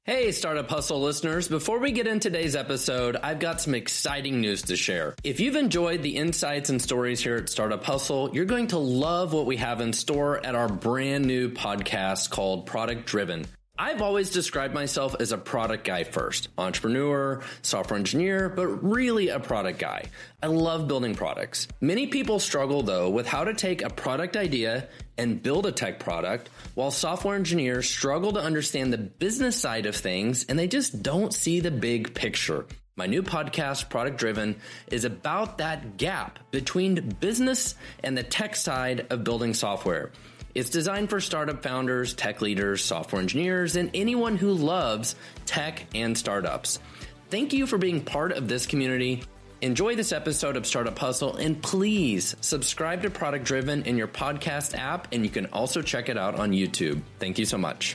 Hey, Startup Hustle listeners. Before we get into today's episode, I've got some exciting news to share. If you've enjoyed the insights and stories here at Startup Hustle, you're going to love what we have in store at our brand new podcast called Product Driven. I've always described myself as a product guy first, entrepreneur, software engineer, but really a product guy. I love building products. Many people struggle though with how to take a product idea and build a tech product, while software engineers struggle to understand the business side of things and they just don't see the big picture. My new podcast, Product Driven, is about that gap between business and the tech side of building software. It's designed for startup founders, tech leaders, software engineers, and anyone who loves tech and startups. Thank you for being part of this community. Enjoy this episode of Startup Hustle, and please subscribe to Product Driven in your podcast app, and you can also check it out on YouTube. Thank you so much.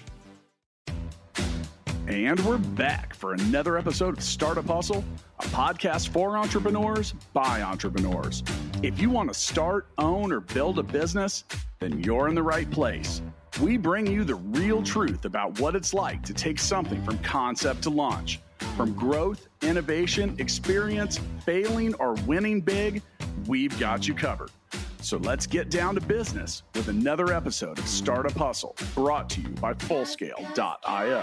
And we're back for another episode of Startup Hustle, a podcast for entrepreneurs by entrepreneurs. If you want to start, own, or build a business, then you're in the right place. We bring you the real truth about what it's like to take something from concept to launch. From growth, innovation, experience, failing, or winning big, we've got you covered. So let's get down to business with another episode of Startup Hustle, brought to you by Fullscale.io.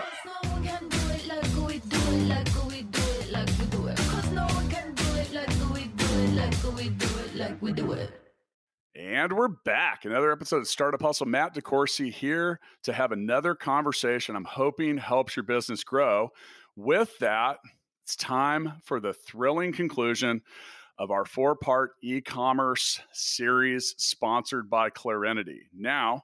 And we're back. Another episode of Startup Hustle. Matt DeCoursey here to have another conversation I'm hoping helps your business grow. With that, it's time for the thrilling conclusion of our 4-part e-commerce series sponsored by Clarinity. Now,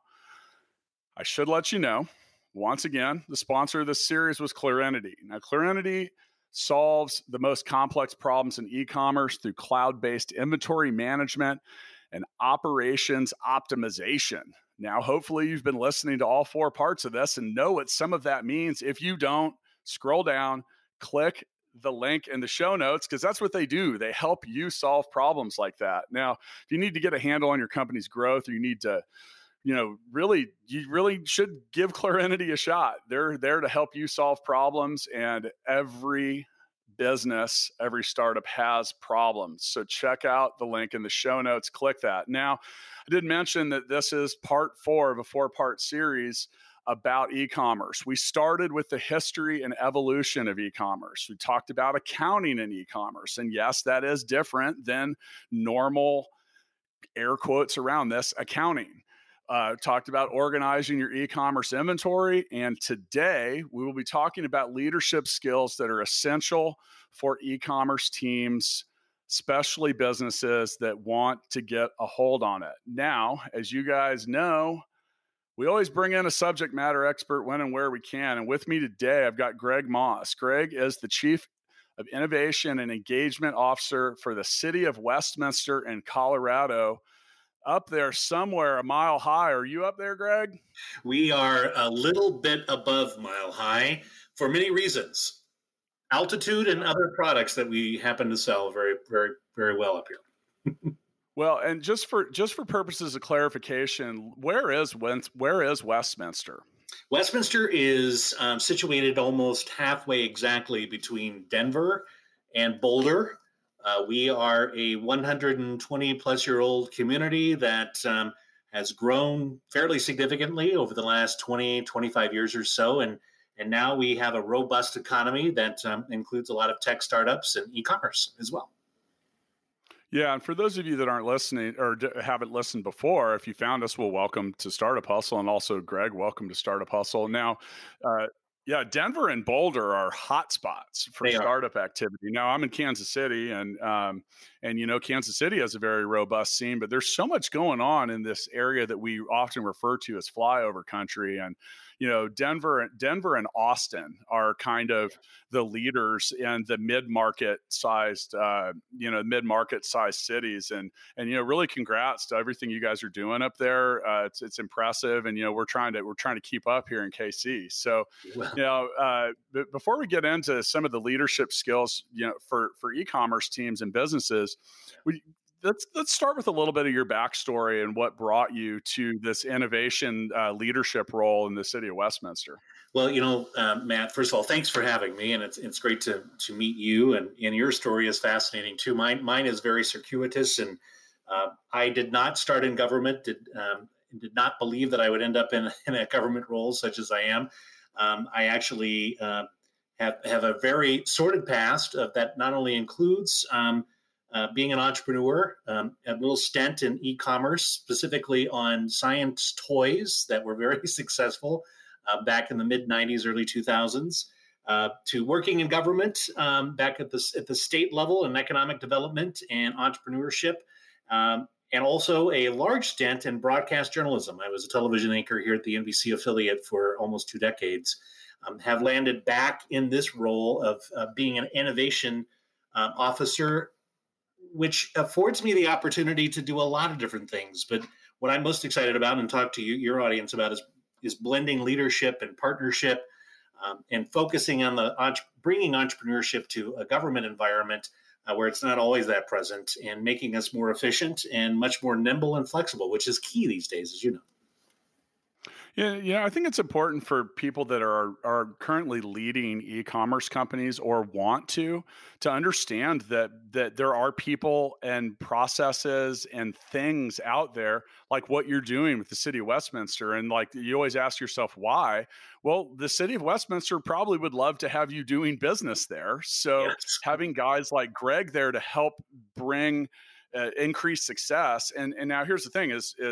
I should let you know, once again, the sponsor of this series was Clarinity. Now, Clarinity solves the most complex problems in e-commerce through cloud-based inventory management and operations optimization. Now, hopefully you've been listening to all 4 parts of this and know what some of that means. If you don't, scroll down, click the link in the show notes, because that's what they do. They help you solve problems like that. Now, if you need to get a handle on your company's growth, or you need to, you really should give Clarinity a shot. They're there to help you solve problems, and every business, every startup has problems. So check out the link in the show notes, click that. Now, I did mention that this is part 4 of a 4-part series about e-commerce. We started with the history and evolution of e-commerce. We talked about accounting in e-commerce. And yes, that is different than normal, air quotes around this, accounting. Talked about organizing your e-commerce inventory. And today we will be talking about leadership skills that are essential for e-commerce teams, especially businesses that want to get a hold on it. Now, as you guys know, we always bring in a subject matter expert when and where we can. And with me today, I've got Greg Moss. Greg is the Chief of Innovation and Engagement Officer for the City of Westminster in Colorado, up there somewhere a mile high. Are you up there, Greg? We are a little bit above Mile High for many reasons. Altitude and other products that we happen to sell very, very, very well up here. Well, and just for purposes of clarification, where is Westminster? Westminster is situated almost halfway exactly between Denver and Boulder. We are a 120-plus-year-old community that has grown fairly significantly over the last 20, 25 years or so. And now we have a robust economy that includes a lot of tech startups and e-commerce as well. Yeah, and for those of you that aren't listening or haven't listened before, if you found us, well, welcome to Startup Hustle. And also, Greg, welcome to Startup Hustle. Now, Denver and Boulder are hot spots for startup activity. Now, I'm in Kansas City, and Kansas City has a very robust scene, but there's so much going on in this area that we often refer to as flyover country. And Denver and Austin are kind of the leaders in the mid-market sized cities. And really congrats to everything you guys are doing up there. It's impressive. And, we're trying to keep up here in KC. So, before we get into some of the leadership skills, for e-commerce teams and businesses, let's start with a little bit of your backstory and what brought you to this innovation leadership role in the city of Westminster. Well, Matt, first of all, thanks for having me, and it's great to meet you. And your story is fascinating too. Mine is very circuitous, and I did not start in government. Did not believe that I would end up in a government role such as I am. I actually have a very sordid past that not only includes being an entrepreneur, a little stint in e-commerce, specifically on science toys that were very successful back in the mid 90s, early 2000s, to working in government back at the state level in economic development and entrepreneurship, and also a large stint in broadcast journalism. I was a television anchor here at the NBC affiliate for almost 2 decades. Have landed back in this role of being an innovation officer, which affords me the opportunity to do a lot of different things. But what I'm most excited about and talk to your audience about is blending leadership and partnership, and focusing on bringing entrepreneurship to a government environment where it's not always that present, and making us more efficient and much more nimble and flexible, which is key these days, as you know. Yeah, I think it's important for people that are currently leading e-commerce companies or want to understand that there are people and processes and things out there like what you're doing with the city of Westminster. And like you always ask yourself why. Well, the city of Westminster probably would love to have you doing business there. So Yes. having guys like Greg there to help bring increased success. And now here's the thing is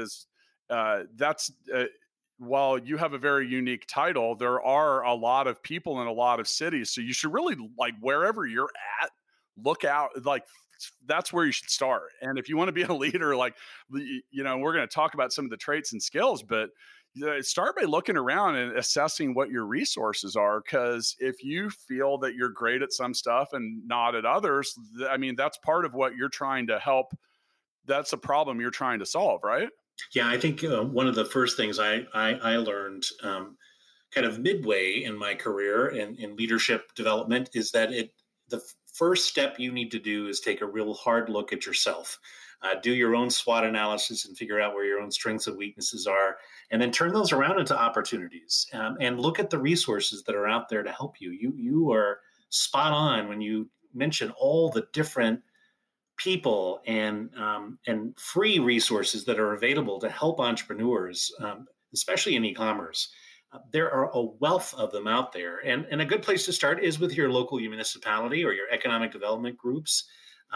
that's while you have a very unique title, there are a lot of people in a lot of cities. So you should really, like, wherever you're at, look out, like that's where you should start. And if you want to be a leader, like, we're going to talk about some of the traits and skills, but start by looking around and assessing what your resources are. Because if you feel that you're great at some stuff and not at others, I mean, that's part of what you're trying to help. That's a problem you're trying to solve, right? Yeah, I think one of the first things I learned kind of midway in my career in leadership development is that the first step you need to do is take a real hard look at yourself. Do your own SWOT analysis and figure out where your own strengths and weaknesses are, and then turn those around into opportunities, and look at the resources that are out there to help you. You are spot on when you mention all the different people and free resources that are available to help entrepreneurs, especially in e-commerce. There are a wealth of them out there. And a good place to start is with your local municipality or your economic development groups.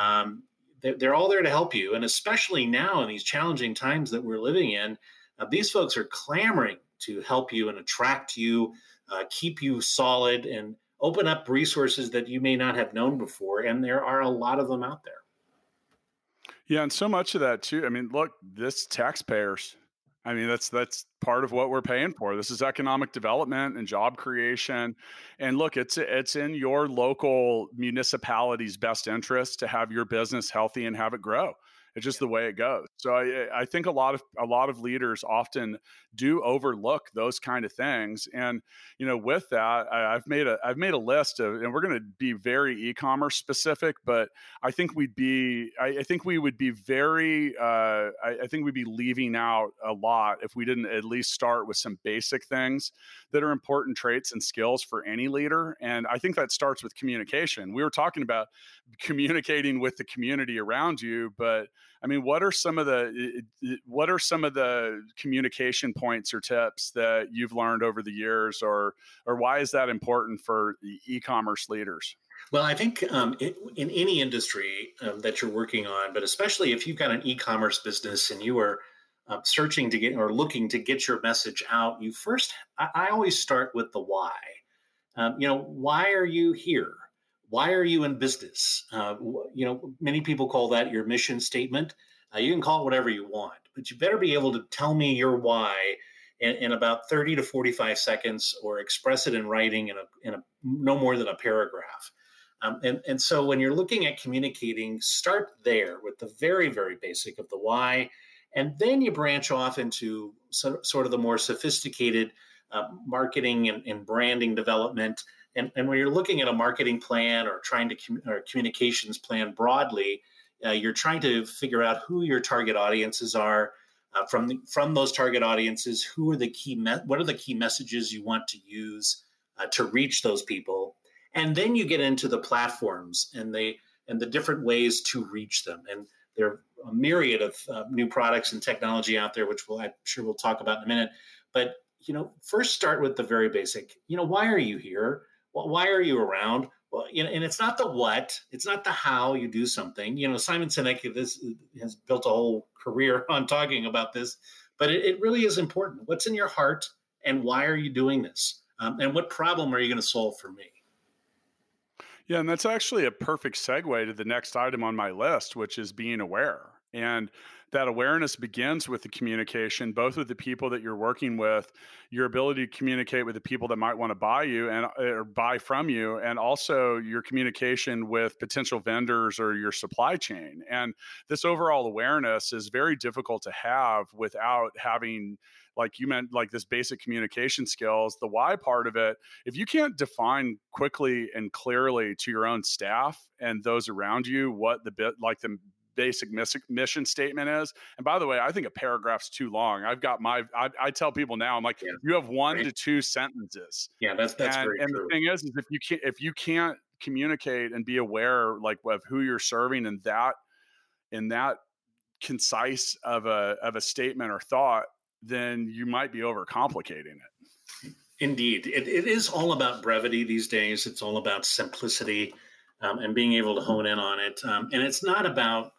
They're all there to help you. And especially now in these challenging times that we're living in, these folks are clamoring to help you and attract you, keep you solid, and open up resources that you may not have known before. And there are a lot of them out there. Yeah, and so much of that too. I mean, look, this taxpayers. I mean, that's part of what we're paying for. This is economic development and job creation. And look, it's in your local municipality's best interest to have your business healthy and have it grow. It's just the way it goes. So I think a lot of leaders often do overlook those kind of things. And with that, I've made a list of, and we're going to be very e-commerce specific, but I think we'd be leaving out a lot if we didn't at least start with some basic things that are important traits and skills for any leader. And I think that starts with communication. We were talking about communicating with the community around you, but I mean, what are some of the communication points or tips that you've learned over the years, or why is that important for the e-commerce leaders? Well, I think in any industry that you're working on, but especially if you've got an e-commerce business and you are searching to get or looking to get your message out, I always start with the why. Why are you here? Why are you in business? Many people call that your mission statement. You can call it whatever you want, but you better be able to tell me your why in about 30 to 45 seconds, or express it in writing in a no more than a paragraph. And so when you're looking at communicating, start there with the very, very basic of the why, and then you branch off into sort of the more sophisticated marketing and branding development. And when you're looking at a marketing plan or trying to or communications plan broadly, You're trying to figure out who your target audiences are. From those target audiences, what are the key messages you want to use to reach those people? And then you get into the platforms and the different ways to reach them. And there are a myriad of new products and technology out there, which I'm sure we'll talk about in a minute. But first start with the very basic. Why are you here? Why are you around? Well, and it's not the what, it's not the how you do something. Simon Sinek has built a whole career on talking about this, but it really is important. What's in your heart, and why are you doing this? And what problem are you going to solve for me? Yeah, and that's actually a perfect segue to the next item on my list, which is being aware. And that awareness begins with the communication, both with the people that you're working with, your ability to communicate with the people that might want to buy you or buy from you, and also your communication with potential vendors or your supply chain. And this overall awareness is very difficult to have without having, like you meant, like this basic communication skills. The why part of it, if you can't define quickly and clearly to your own staff and those around you what the basic mission statement is. And by the way, I think a paragraph's too long. I tell people now, I'm like, you have 1 to 2 sentences. Yeah, that's very true. And the thing is if you can't communicate and be aware of who you're serving in that concise of a statement or thought, then you might be overcomplicating it. Indeed. It is all about brevity these days. It's all about simplicity and being able to hone in on it. And it's not about,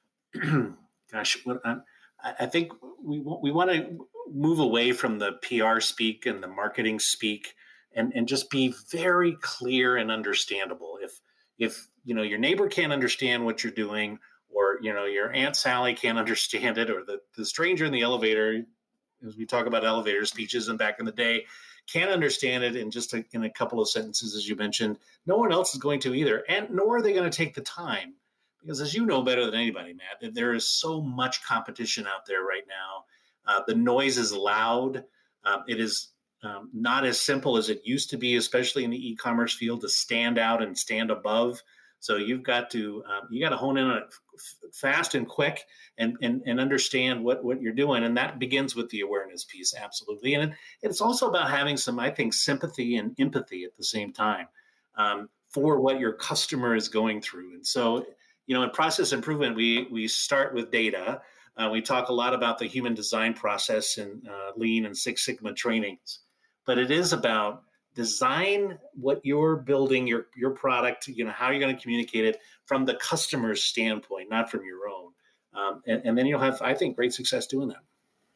I think we want to move away from the PR speak and the marketing speak and just be very clear and understandable. If your neighbor can't understand what you're doing, or your Aunt Sally can't understand it, or the stranger in the elevator, as we talk about elevator speeches and back in the day, can't understand it in a couple of sentences, as you mentioned, no one else is going to either, and nor are they going to take the time. Because as you know better than anybody, Matt, there is so much competition out there right now. The noise is loud. It is not as simple as it used to be, especially in the e-commerce field, to stand out and stand above. So you've got to hone in on it fast and quick and understand what you're doing. And that begins with the awareness piece. Absolutely. And it's also about having some, I think, sympathy and empathy at the same time for what your customer is going through. And so, in process improvement, we start with data. We talk a lot about the human design process and Lean and Six Sigma trainings, but it is about design what you're building, your product, how you're going to communicate it from the customer's standpoint, not from your own. And then you'll have, I think, great success doing that.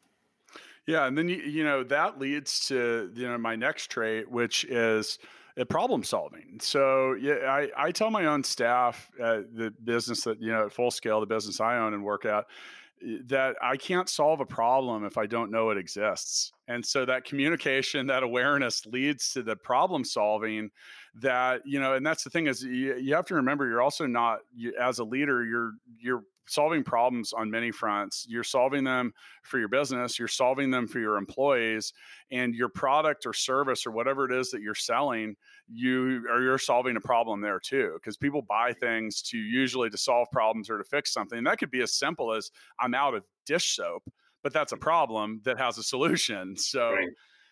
Yeah. And then, that leads to, my next trait, which is problem solving. So yeah, I tell my own staff, the business that, at Full Scale, the business I own and work at, that I can't solve a problem if I don't know it exists. And so that communication, that awareness leads to the problem solving that, and that's the thing is you have to remember, you're also not, as a leader, you're solving problems on many fronts. You're solving them for your business, you're solving them for your employees, and your product or service or whatever it is that you're selling, you're solving a problem there too. Because people buy things usually to solve problems or to fix something. And that could be as simple as I'm out of dish soap, but that's a problem that has a solution. So, right.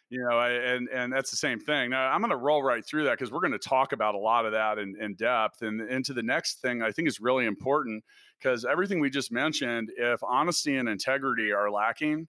And that's the same thing. Now, I'm going to roll right through that because we're going to talk about a lot of that in depth. And into the next thing I think is really important, because everything we just mentioned, if honesty and integrity are lacking,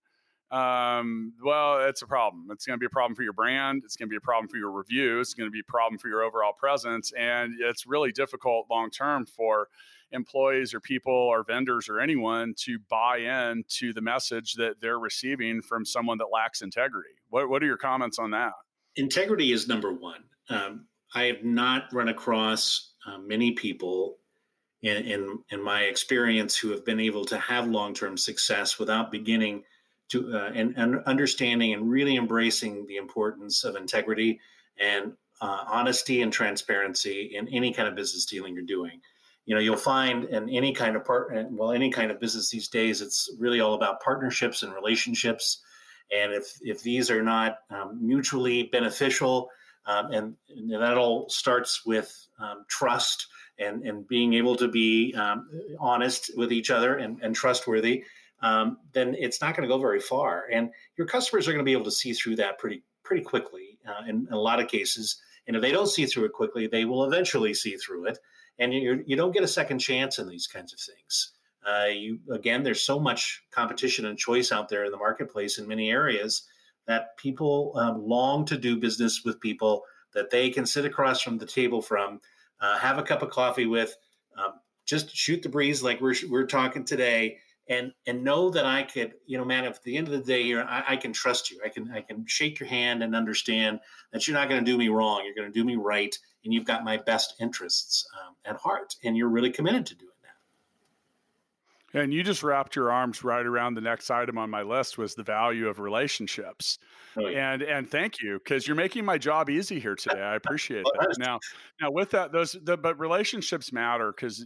well, it's a problem. It's going to be a problem for your brand. It's going to be a problem for your reviews. It's going to be a problem for your overall presence. And it's really difficult long-term for employees or people or vendors or anyone to buy in to the message that they're receiving from someone that lacks integrity. What are your comments on that? Integrity is number one. I have not run across many people in my experience who have been able to have long-term success without beginning to and understanding and really embracing the importance of integrity and honesty and transparency in any kind of business dealing you're doing. You'll find in any kind of business these days, it's really all about partnerships and relationships. And if these are not mutually beneficial, and that all starts with trust and being able to be honest with each other and trustworthy, then it's not going to go very far. And your customers are going to be able to see through that pretty quickly in a lot of cases. And if they don't see through it quickly, they will eventually see through it. And you don't get a second chance in these kinds of things. There's so much competition and choice out there in the marketplace in many areas that people long to do business with people that they can sit across from the table from, have a cup of coffee with, just shoot the breeze like we're talking today, and know that I could, man, if at the end of the day here, I can trust you. I can shake your hand and understand that you're not going to do me wrong. You're going to do me right, and you've got my best interests at heart, and you're really committed to doing that. And you just wrapped your arms right around the next item on my list, was the value of relationships. Oh, yeah. And thank you, because you're making my job easy here today. I appreciate that. Now with that, but relationships matter, because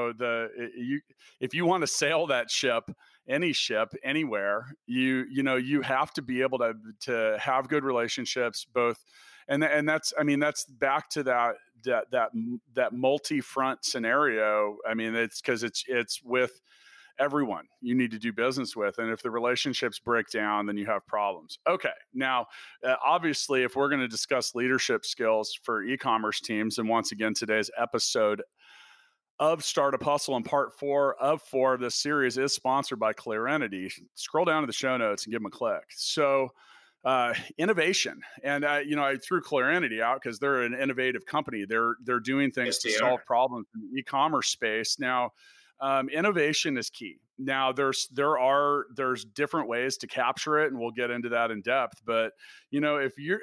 if you want to sail that ship, any ship anywhere, you have to be able to have good relationships, both. And that's back to that multi-front scenario. I mean, it's because it's with everyone you need to do business with. And if the relationships break down, then you have problems. Okay. Now, obviously, if we're going to discuss leadership skills for e-commerce teams, and once again, today's episode of Startup Hustle and part 4 of this series is sponsored by Clarinity. Scroll down to the show notes and give them a click. So, innovation. And, I threw Clarinity out because they're an innovative company. They're doing things to solve problems in the e-commerce space. Now, innovation is key. Now there's different ways to capture it, and we'll get into that in depth. But if you're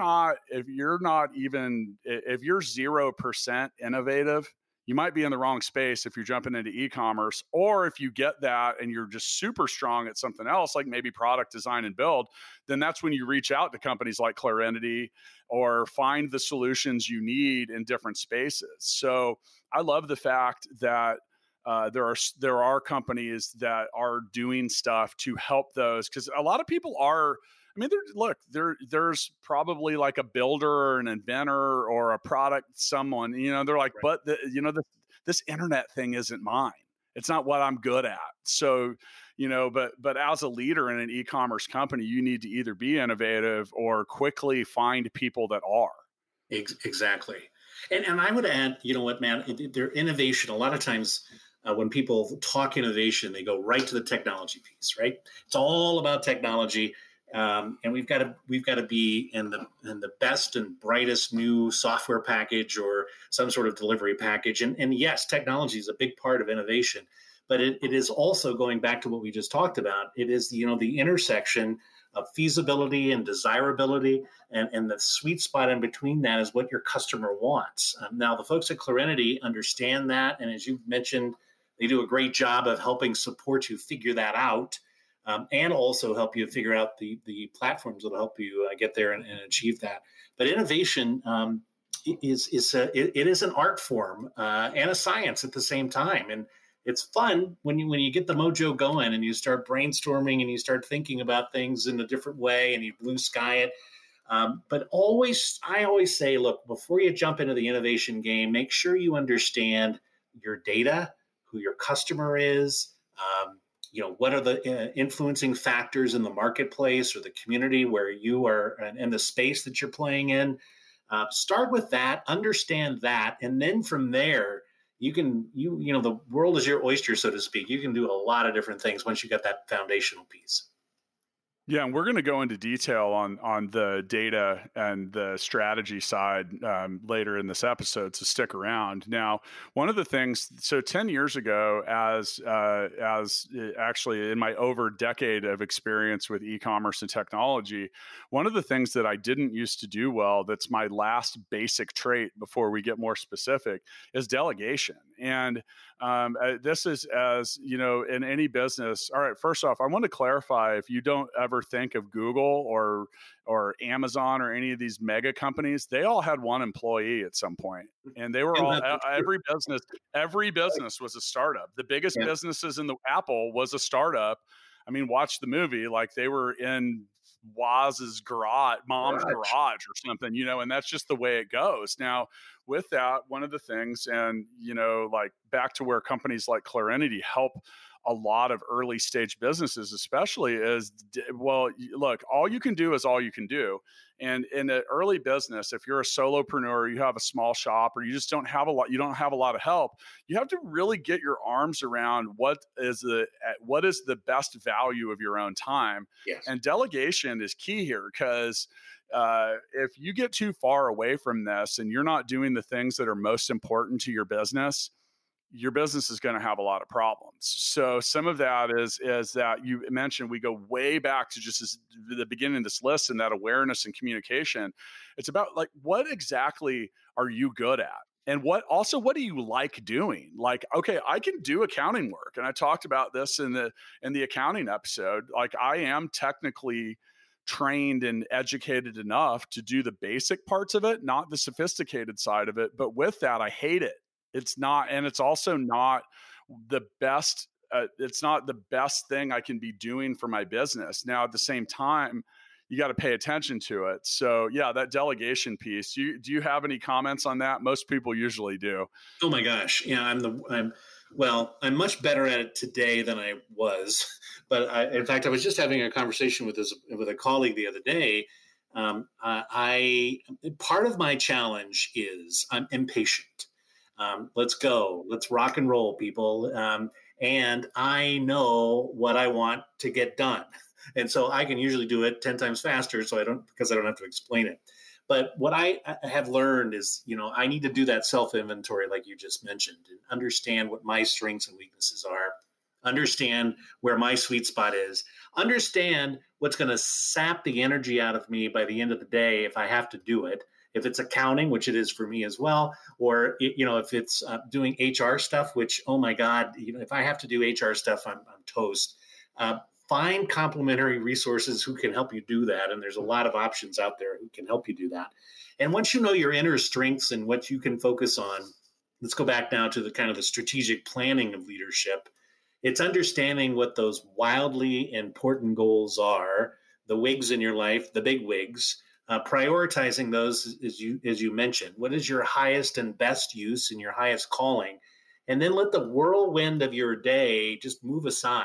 0% innovative, you might be in the wrong space if you're jumping into e-commerce. Or if you get that and you're just super strong at something else, like maybe product design and build, then that's when you reach out to companies like Clarinity or find the solutions you need in different spaces. So I love the fact that there are companies that are doing stuff to help those, because a lot of people are. I mean, there's probably like a builder or an inventor or a product someone. They're like, right. But this internet thing isn't mine. It's not what I'm good at. So, but as a leader in an e-commerce company, you need to either be innovative or quickly find people that are. Exactly. And I would add, their innovation, a lot of times when people talk innovation, they go right to the technology piece, right? It's all about technology. And we've got to be in the best and brightest new software package or some sort of delivery package. And yes, technology is a big part of innovation, but it is also, going back to what we just talked about, it is the intersection of feasibility and desirability, and the sweet spot in between that is what your customer wants. Now, the folks at Clarinity understand that, and as you mentioned, they do a great job of helping support you figure that out. And also help you figure out the platforms that will help you get there and achieve that. But innovation is an art form and a science at the same time, and it's fun when you get the mojo going and you start brainstorming and you start thinking about things in a different way and you blue sky it. But I always say, look, before you jump into the innovation game, make sure you understand your data, who your customer is. What are the influencing factors in the marketplace or the community where you are, and the space that you're playing in. Start with that, understand that, and then from there, the world is your oyster, so to speak. You can do a lot of different things once you get that foundational piece. Yeah, and we're going to go into detail on the data and the strategy side later in this episode, so stick around. Now, one of the things, so 10 years ago, as actually in my over decade of experience with e-commerce and technology, one of the things that I didn't used to do well, that's my last basic trait before we get more specific, is delegation. And this is, as in any business. All right, first off, I want to clarify, if you don't ever think of Google or Amazon or any of these mega companies, they all had one employee at some point, and they were all every business was a startup. The biggest businesses in the Apple was a startup. I mean, watch the movie, like they were in Waz's mom's garage or something, and that's just the way it goes. Now, with that, one of the things, and, like back to where companies like Clarinity help a lot of early stage businesses, especially, is, well, look, all you can do is all you can do. And in an early business, if you're a solopreneur, you have a small shop, or you just don't have a lot of help, you have to really get your arms around what is the best value of your own time. Yes. And delegation is key here, because if you get too far away from this and you're not doing the things that are most important to your business is going to have a lot of problems. So some of that is that you mentioned, we go way back to just the beginning of this list, and that awareness and communication. It's about, like, what exactly are you good at? And what do you like doing? Like, okay, I can do accounting work. And I talked about this in the accounting episode. Like, I am technically trained and educated enough to do the basic parts of it, not the sophisticated side of it. But with that, I hate it. It's not, and it's also not the best. It's not the best thing I can be doing for my business. Now, at the same time, you got to pay attention to it. So, yeah, that delegation piece. Do you have any comments on that? Most people usually do. Oh my gosh, yeah, I'm much better at it today than I was. But in fact, I was just having a conversation with a colleague the other day. Part of my challenge is I'm impatient. Let's go. Let's rock and roll, people. And I know what I want to get done. And so I can usually do it 10 times faster, because I don't have to explain it. But what I have learned is, I need to do that self-inventory like you just mentioned, and understand what my strengths and weaknesses are, understand where my sweet spot is, understand what's going to sap the energy out of me by the end of the day if I have to do it. If it's accounting, which it is for me as well, or if it's doing HR stuff, which, oh my God, if I have to do HR stuff, I'm toast. Find complementary resources who can help you do that, and there's a lot of options out there who can help you do that. And once you know your inner strengths and what you can focus on, let's go back now to the kind of the strategic planning of leadership. It's understanding what those wildly important goals are, the wigs in your life, the big wigs. Prioritizing those, as you mentioned. What is your highest and best use and your highest calling? And then let the whirlwind of your day just move aside.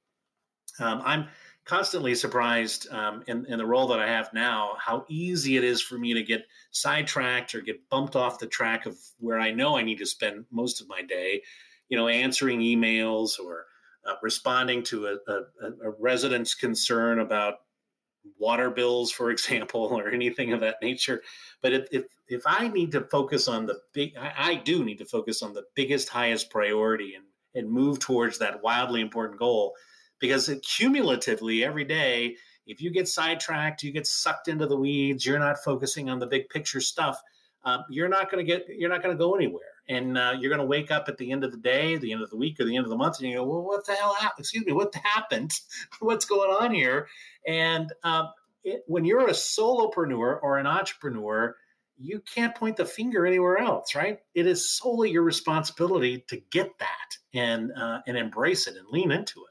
I'm constantly surprised in the role that I have now, how easy it is for me to get sidetracked or get bumped off the track of where I know I need to spend most of my day, answering emails or responding to a resident's concern about water bills, for example, or anything of that nature. But if I need to focus on I do need to focus on the biggest, highest priority and move towards that wildly important goal, because cumulatively every day, if you get sidetracked, you get sucked into the weeds, you're not focusing on the big picture stuff, you're not going to go anywhere. And you're going to wake up at the end of the day, the end of the week, or the end of the month, and you go, well, what the hell happened? Excuse me, what happened? What's going on here? And when you're a solopreneur or an entrepreneur, you can't point the finger anywhere else, right? It is solely your responsibility to get that and embrace it and lean into it.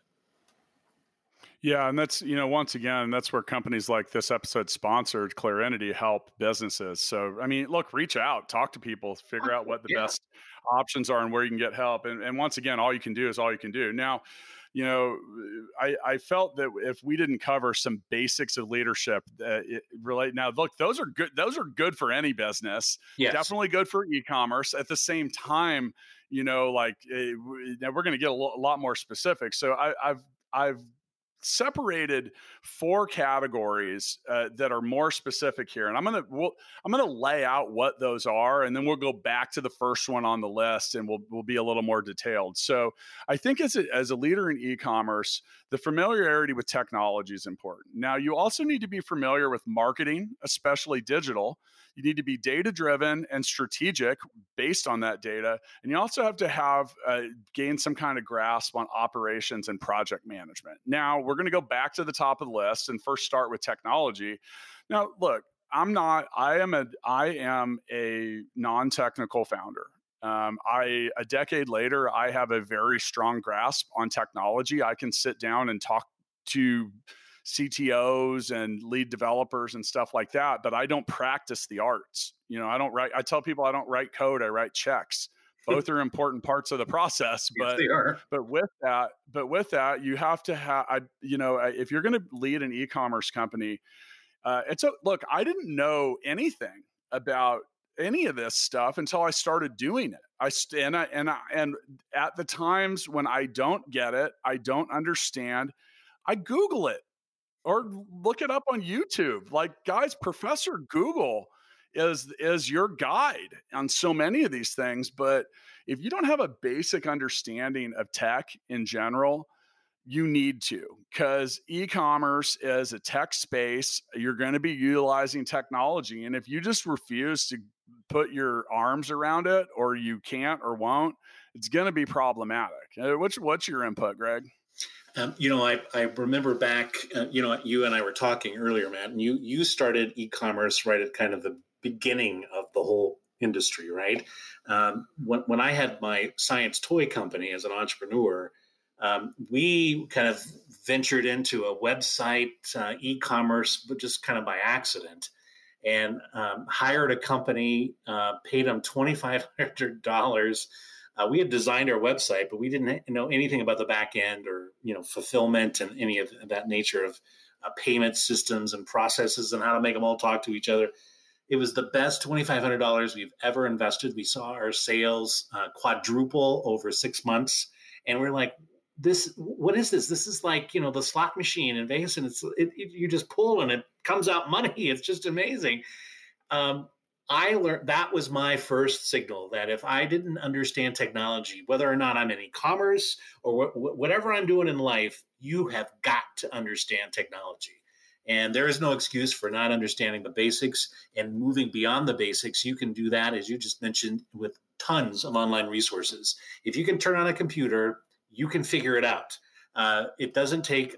Yeah, and that's, once again, that's where companies like this episode sponsored, Clarinity, help businesses. So, I mean, look, reach out, talk to people, figure out what the best options are and where you can get help. And once again, all you can do is all you can do. Now, I felt that if we didn't cover some basics of leadership now, look, those are good. Those are good for any business. Yes. Definitely good for e-commerce. At the same time, now we're going to get a lot more specific. So I've separated 4 categories that are more specific here, and I'm gonna lay out what those are, and then we'll go back to the first one on the list, and we'll be a little more detailed. So I think as a leader in e-commerce, the familiarity with technology is important. Now, you also need to be familiar with marketing, especially digital. You need to be data-driven and strategic based on that data. And you also have to gain some kind of grasp on operations and project management. Now, we're going to go back to the top of the list and first start with technology. Now, look, I am a non-technical founder. A decade later, I have a very strong grasp on technology. I can sit down and talk to CTOs and lead developers and stuff like that, but I don't practice the arts. I tell people I don't write code, I write checks. Both are important parts of the process, Yes, they are. but with that, you have to have, if you're going to lead an e-commerce company, look, I didn't know anything about any of this stuff until I started doing it. And at the times when I don't get it, I don't understand, I Google it or look it up on YouTube. Like, guys, Professor Google is your guide on so many of these things. But if you don't have a basic understanding of tech in general, you need to, because e-commerce is a tech space. You're going to be utilizing technology. And if you just refuse to put your arms around it, or you can't or won't, it's going to be problematic. What's your input, Greg? I remember back, you and I were talking earlier, Matt, and you started e-commerce right at kind of the beginning of the whole industry, right? When I had my science toy company as an entrepreneur, we kind of ventured into a website e-commerce, but just kind of by accident, and hired a company, paid them $2,500. We had designed our website, but we didn't know anything about the back end or fulfillment and any of that nature of payment systems and processes and how to make them all talk to each other. It was the best $2,500 we've ever invested. We saw our sales quadruple over 6 months, and we're like, what is this? This is like, the slot machine in Vegas, and you just pull and it comes out money. It's just amazing. I learned, that was my first signal, that if I didn't understand technology, whether or not I'm in e-commerce or whatever I'm doing in life, you have got to understand technology. And there is no excuse for not understanding the basics and moving beyond the basics. You can do that, as you just mentioned, with tons of online resources. If you can turn on a computer, you can figure it out. It doesn't take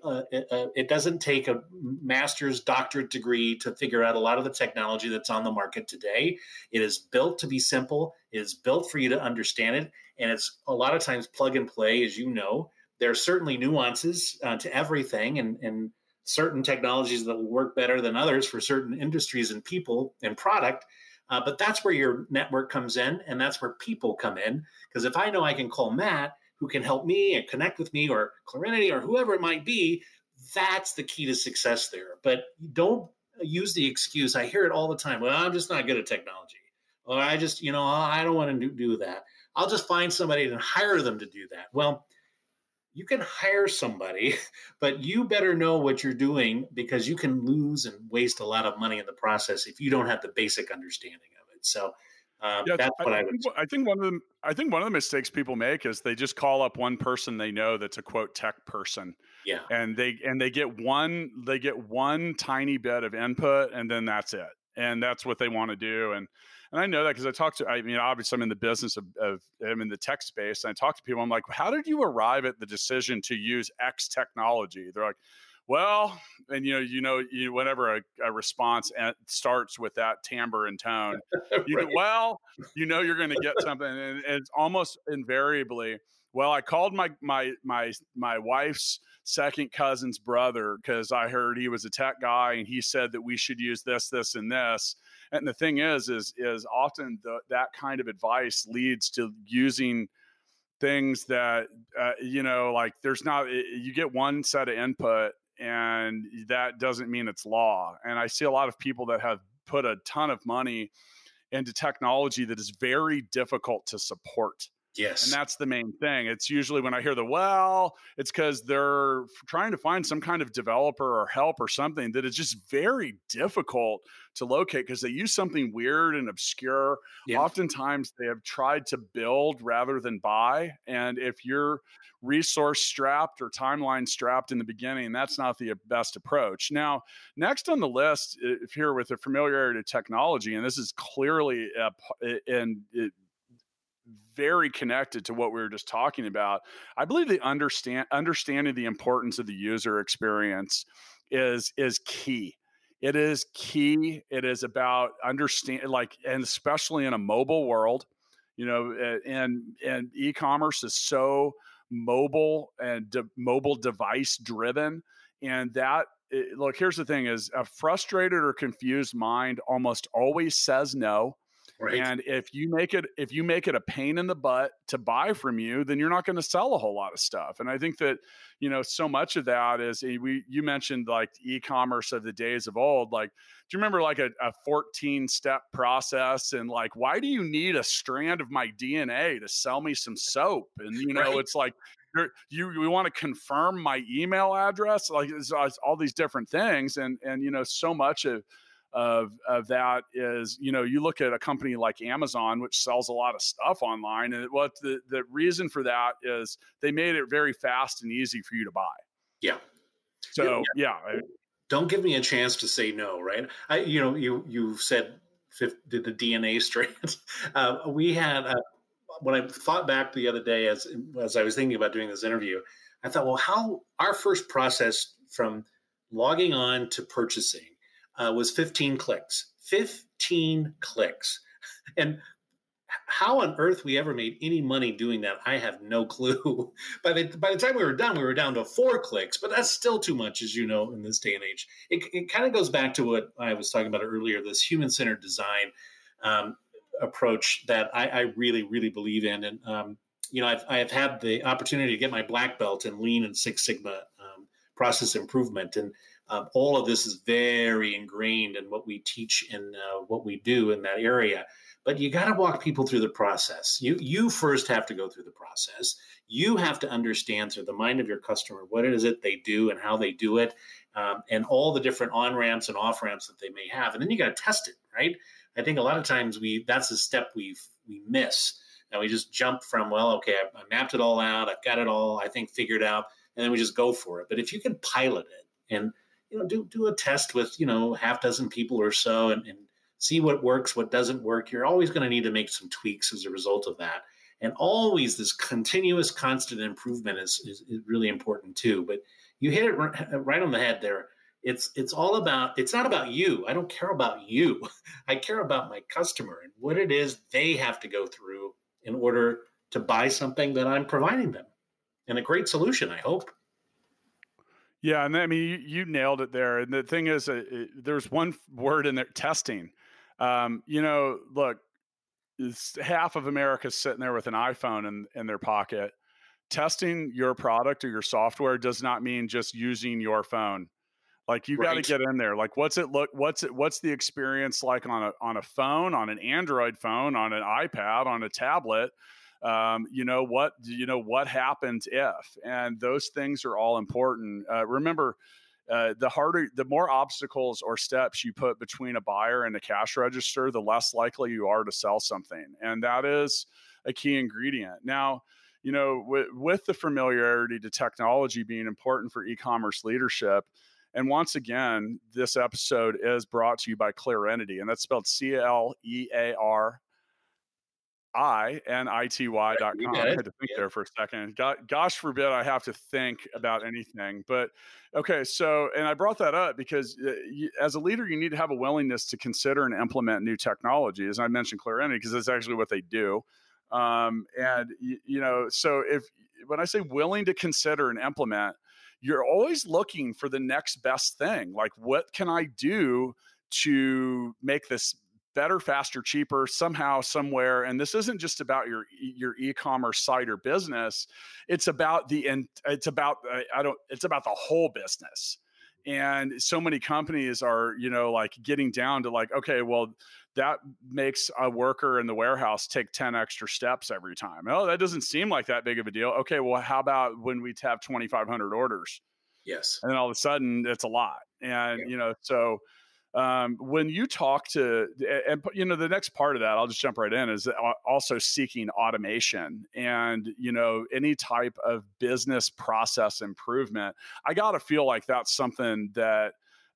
a master's doctorate degree to figure out a lot of the technology that's on the market today. It is built to be simple. It is built for you to understand it. And it's a lot of times plug and play, as you know. There are certainly nuances to everything, and certain technologies that will work better than others for certain industries and people and product. But that's where your network comes in, and that's where people come in. Because if I know I can call Matt, who can help me and connect with me, or Clarinity, or whoever it might be, that's the key to success there. But don't use the excuse. I hear it all the time. Well, I'm just not good at technology. Or I just, I don't want to do that. I'll just find somebody and hire them to do that. Well, you can hire somebody, but you better know what you're doing, because you can lose and waste a lot of money in the process if you don't have the basic understanding of it. So that's what I would say. I think one of the mistakes people make is they just call up one person they know that's a quote tech person. Yeah. And they get one tiny bit of input, and then that's it. And that's what they want to do. And I know that because obviously I'm in the business I'm in the tech space, and I talk to people. I'm like, how did you arrive at the decision to use X technology? They're like, well, and whenever a response starts with that timbre and tone, Right. you're going to get something, and it's almost invariably, well, I called my wife's second cousin's brother because I heard he was a tech guy, and he said that we should use this, this, and this. And the thing is often that kind of advice leads to using things that like there's not. You get one set of input, and that doesn't mean it's law. And I see a lot of people that have put a ton of money into technology that is very difficult to support. Yes. And that's the main thing. It's usually when I hear it's because they're trying to find some kind of developer or help or something that is just very difficult to locate because they use something weird and obscure. Yeah. Oftentimes they have tried to build rather than buy. And if you're resource strapped or timeline strapped in the beginning, that's not the best approach. Now, next on the list here with the familiarity to technology, and this is clearly very connected to what we were just talking about. I believe the understanding the importance of the user experience is key. It is key. It is about and especially in a mobile world, and e-commerce is so mobile and mobile device driven, and that look, here's the thing: is a frustrated or confused mind almost always says no. Right. And if you make it a pain in the butt to buy from you, then you're not going to sell a whole lot of stuff. And I think that, so much of that is you mentioned like e-commerce of the days of old. Like, do you remember like a 14-step process? And like, why do you need a strand of my DNA to sell me some soap? And, Right. it's like, we want to confirm my email address, like it's all these different things. And, so much of that is, you look at a company like Amazon, which sells a lot of stuff online, and what the reason for that is they made it very fast and easy for you to buy. Yeah. So don't give me a chance to say no, right? You said the DNA strand. We had when I thought back the other day as I was thinking about doing this interview, I thought, well, how our first process from logging on to purchasing was 15 clicks. 15 clicks. And how on earth we ever made any money doing that, I have no clue. By the time we were down to 4 clicks, but that's still too much, as you know, in this day and age. It kind of goes back to what I was talking about earlier, this human-centered design approach that I really, really believe in. And, I've had the opportunity to get my black belt in Lean and Six Sigma process improvement. And all of this is very ingrained in what we teach and what we do in that area. But you got to walk people through the process. You first have to go through the process. You have to understand through the mind of your customer what it is that they do and how they do it, and all the different on-ramps and off-ramps that they may have. And then you got to test it, right? I think a lot of times that's a step we miss. And we just jump from, well, okay, I mapped it all out. I've got it all, I think, figured out. And then we just go for it. But if you can pilot it and do a test with, half dozen people or so and see what works, what doesn't work. You're always going to need to make some tweaks as a result of that. And always this continuous constant improvement is really important too. But you hit it right on the head there. It's not about you. I don't care about you. I care about my customer and what it is they have to go through in order to buy something that I'm providing them. And a great solution, I hope. Yeah, and I mean, you nailed it there. And the thing is, there's one word in there: testing. Look, half of America's sitting there with an iPhone in their pocket. Testing your product or your software does not mean just using your phone. Like you got to get in there. Like, what's the experience like on a phone, on an Android phone, on an iPad, on a tablet? What happens if, and those things are all important. Remember, the more obstacles or steps you put between a buyer and a cash register, the less likely you are to sell something. And that is a key ingredient. Now, with the familiarity to technology being important for e-commerce leadership. And once again, this episode is brought to you by Clearentity, and that's spelled CLEARINITY.com. I had to think there for a second. Gosh forbid I have to think about anything. But okay, so, and I brought that up because as a leader, you need to have a willingness to consider and implement new technology. As I mentioned, Clearentity, because that's actually what they do. So when I say willing to consider and implement, you're always looking for the next best thing. Like, what can I do to make this better, faster, cheaper, somehow, somewhere? And this isn't just about your e-commerce site or business. It's about the whole business. And so many companies are, getting down to like, okay, well, that makes a worker in the warehouse take 10 extra steps every time. Oh, that doesn't seem like that big of a deal. Okay, well, how about when we have 2,500 orders? Yes. And then all of a sudden it's a lot. And, when you talk to, and the next part of that, I'll just jump right in, is also seeking automation and, any type of business process improvement. I got to feel like that's something that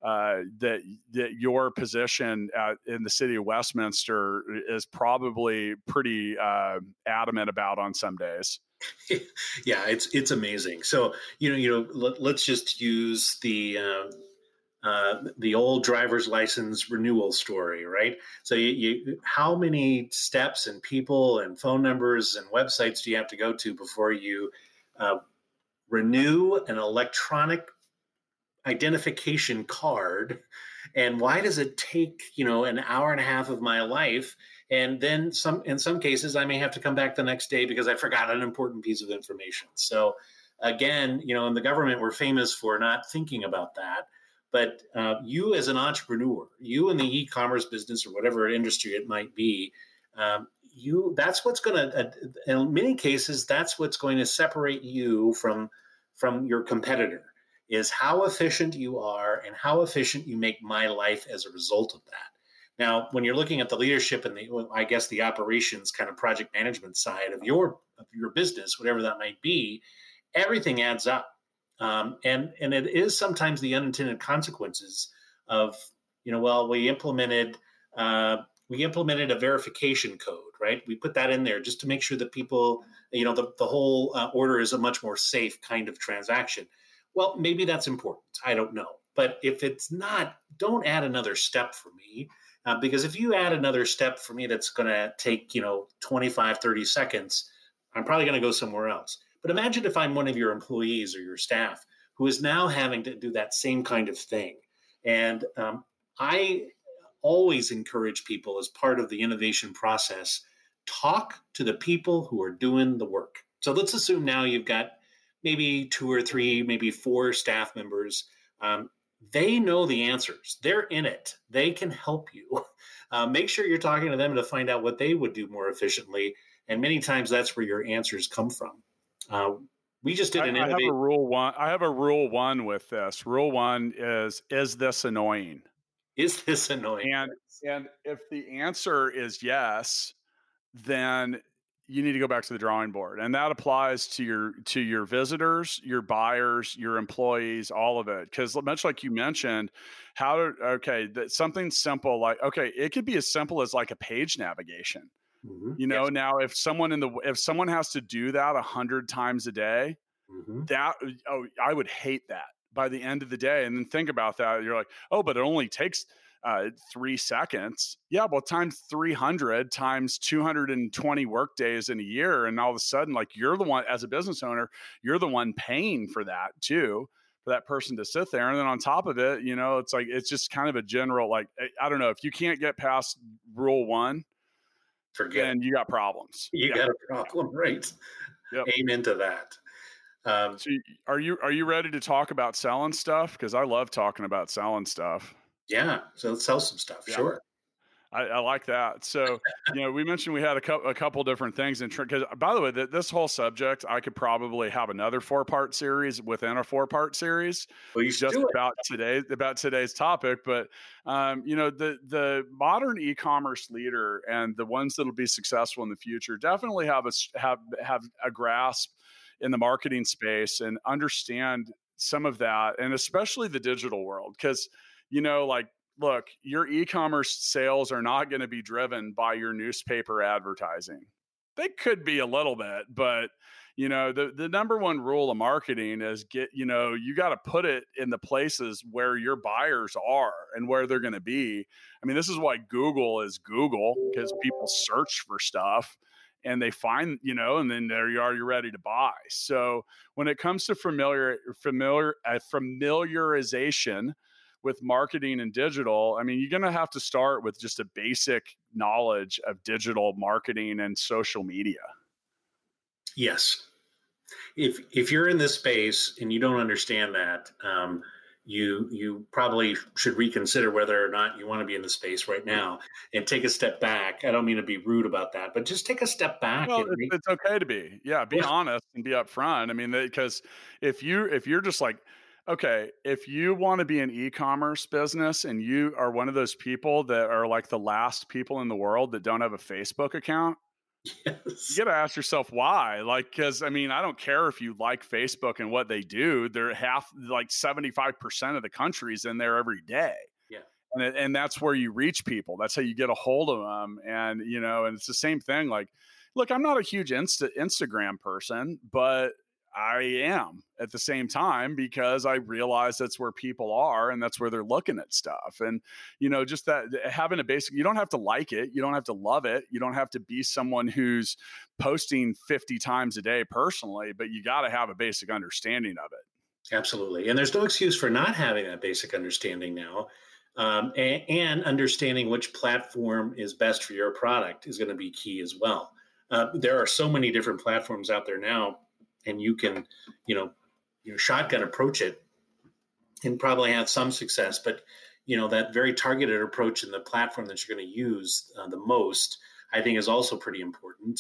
your position in the city of Westminster is probably pretty adamant about on some days. Yeah, it's amazing. So, let's just use the old driver's license renewal story, right? So how many steps and people and phone numbers and websites do you have to go to before you renew an electronic identification card, and why does it take an hour and a half of my life? And then in some cases I may have to come back the next day because I forgot an important piece of information. So again, in the government, we're famous for not thinking about that. But you as an entrepreneur, you in the e-commerce business or whatever industry it might be, that's what's going to, in many cases, that's what's going to separate you from your competitor, is how efficient you are and how efficient you make my life as a result of that. Now, when you're looking at the leadership and the operations kind of project management side of your business, whatever that might be, everything adds up. And it is sometimes the unintended consequences of, we implemented a verification code, right? We put that in there just to make sure that people, the whole order is a much more safe kind of transaction. Well, maybe that's important. I don't know. But if it's not, don't add another step for me. Because if you add another step for me that's going to take, 25, 30 seconds, I'm probably going to go somewhere else. But imagine if I'm one of your employees or your staff who is now having to do that same kind of thing. And I always encourage people, as part of the innovation process, talk to the people who are doing the work. So let's assume now you've got maybe 2 or 3, maybe 4 staff members. They know the answers. They're in it. They can help you. Make sure you're talking to them to find out what they would do more efficiently. And many times that's where your answers come from. We just did an innovation. I have a rule 1 with this. Rule 1 is this annoying? Is this annoying? And if the answer is yes, then you need to go back to the drawing board. And that applies to your visitors, your buyers, your employees, all of it. Because much like you mentioned, something simple like, it could be as simple as like a page navigation. Mm-hmm. Yes. Now if someone has to do that 100 times a day, mm-hmm. I would hate that by the end of the day. And then think about that. You're like, but it only takes 3 seconds. Yeah, well, times 300 times 220 work days in a year. And all of a sudden, like, you're the one, as a business owner, you're the one paying for that too, for that person to sit there. And then on top of it, it's like, it's just kind of a general, like, I don't know, if you can't get past rule 1, then you got problems. You got a problem, right? Yep. Amen to that. So are you ready to talk about selling stuff? Because I love talking about selling stuff. Yeah, so let's sell some stuff. Yeah. Sure. I like that. So, we mentioned we had a couple different things. Because, by the way, this whole subject, I could probably have another 4-part series within a 4-part series. Well, you should do it. about today's topic. But, the modern e-commerce leader and the ones that will be successful in the future definitely have a grasp in the marketing space and understand some of that, and especially the digital world. Because, look, your e-commerce sales are not going to be driven by your newspaper advertising. They could be a little bit, but the number one rule of marketing is you got to put it in the places where your buyers are and where they're going to be. I mean, this is why Google is Google, because people search for stuff and they find, and then there you are, you're ready to buy. So when it comes to familiarization with marketing and digital, I mean, you're going to have to start with just a basic knowledge of digital marketing and social media. Yes. If you're in this space and you don't understand that, you probably should reconsider whether or not you want to be in the space right now and take a step back. I don't mean to be rude about that, but just take a step back. Well, it's okay to be. Yeah, be honest and be upfront. I mean, because if you're just like, okay, if you want to be an e-commerce business and you are one of those people that are like the last people in the world that don't have a Facebook account, yes. You got to ask yourself why. Like, because I mean, I don't care if you like Facebook and what they do. They're 75% of the country's in there every day. Yeah. And that's where you reach people. That's how you get a hold of them. And, and it's the same thing. Like, look, I'm not a huge Instagram person, but I am at the same time, because I realize that's where people are and that's where they're looking at stuff. And, just that having a basic, you don't have to like it. You don't have to love it. You don't have to be someone who's posting 50 times a day personally, but you got to have a basic understanding of it. Absolutely. And there's no excuse for not having that basic understanding now. And understanding which platform is best for your product is going to be key as well. There are so many different platforms out there now, and you can, shotgun approach it and probably have some success. But, that very targeted approach in the platform that you're going to use the most, I think, is also pretty important.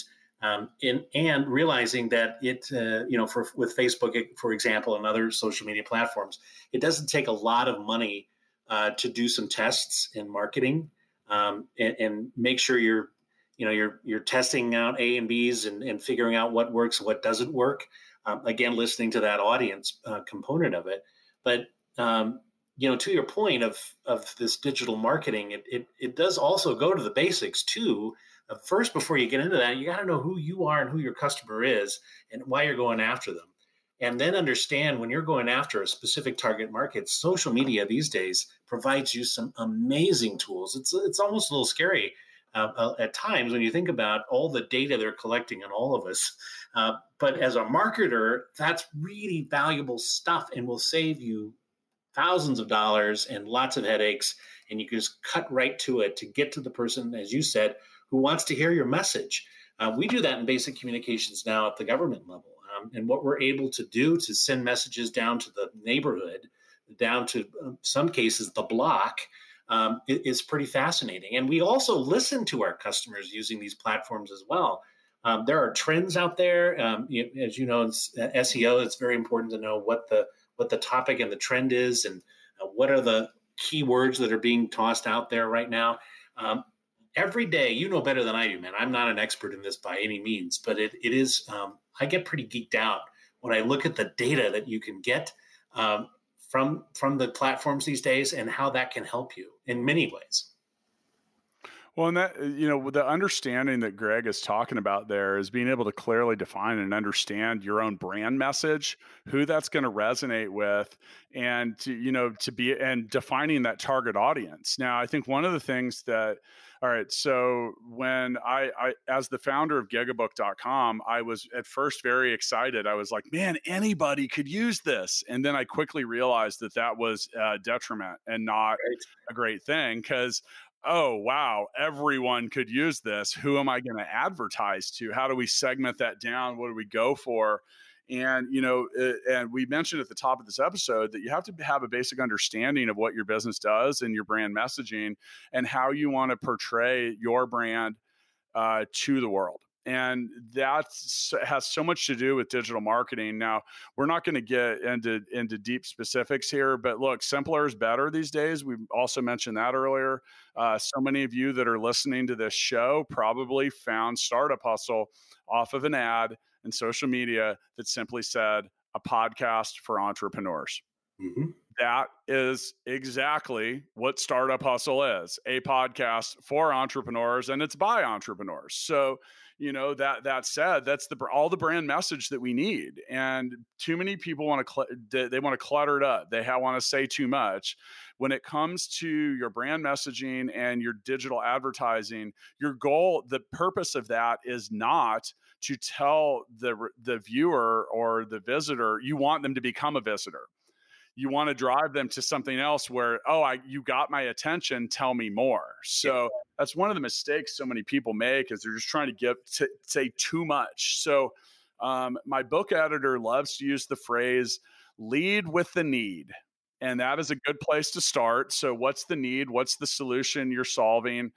And realizing that with Facebook, for example, and other social media platforms, it doesn't take a lot of money to do some tests in marketing and make sure you're testing out A and B's and figuring out what works and what doesn't work. Again, listening to that audience component of it. But to your point of this digital marketing, it does also go to the basics too. First, before you get into that, you got to know who you are and who your customer is and why you're going after them. And then understand when you're going after a specific target market, social media these days provides you some amazing tools. It's almost a little scary at times when you think about all the data they're collecting on all of us. But as a marketer, that's really valuable stuff and will save you thousands of dollars and lots of headaches. And you can just cut right to it to get to the person, as you said, who wants to hear your message. We do that in basic communications now at the government level. And what we're able to do to send messages down to the neighborhood, down to some cases the block, is pretty fascinating. And we also listen to our customers using these platforms as well. There are trends out there. As you know, it's SEO. It's very important to know what the topic and the trend is, and what are the keywords that are being tossed out there right now. Every day, you know better than I do, man. I'm not an expert in this by any means, but it is. I get pretty geeked out when I look at the data that you can get from the platforms these days, and how that can help you in many ways. Well, and that, the understanding that Greg is talking about there is being able to clearly define and understand your own brand message, who that's going to resonate with, and to be and defining that target audience. Now, I think one of the things that, all right, so when I as the founder of gigabook.com, I was at first very excited. I was like, man, anybody could use this. And then I quickly realized that was a detriment and not a great thing, because oh, wow, everyone could use this. Who am I going to advertise to? How do we segment that down? What do we go for? And, and we mentioned at the top of this episode that you have to have a basic understanding of what your business does and your brand messaging and how you want to portray your brand to the world. And that has so much to do with digital marketing. Now, we're not going to get into deep specifics here, but look, simpler is better these days. We also mentioned that earlier. So many of you that are listening to this show probably found Startup Hustle off of an ad in social media that simply said, a podcast for entrepreneurs. Mm-hmm. That is exactly what Startup Hustle is, a podcast for entrepreneurs, and it's by entrepreneurs. So, that said, that's all the brand message that we need. And too many people want to clutter it up. They want to say too much. When it comes to your brand messaging and your digital advertising, your goal, the purpose of that is not to tell the viewer or the visitor, you want them to become a visitor. You want to drive them to something else where, you got my attention, tell me more. So that's one of the mistakes so many people make, is they're just trying to say too much. So my book editor loves to use the phrase, lead with the need. And that is a good place to start. So what's the need? What's the solution you're solving?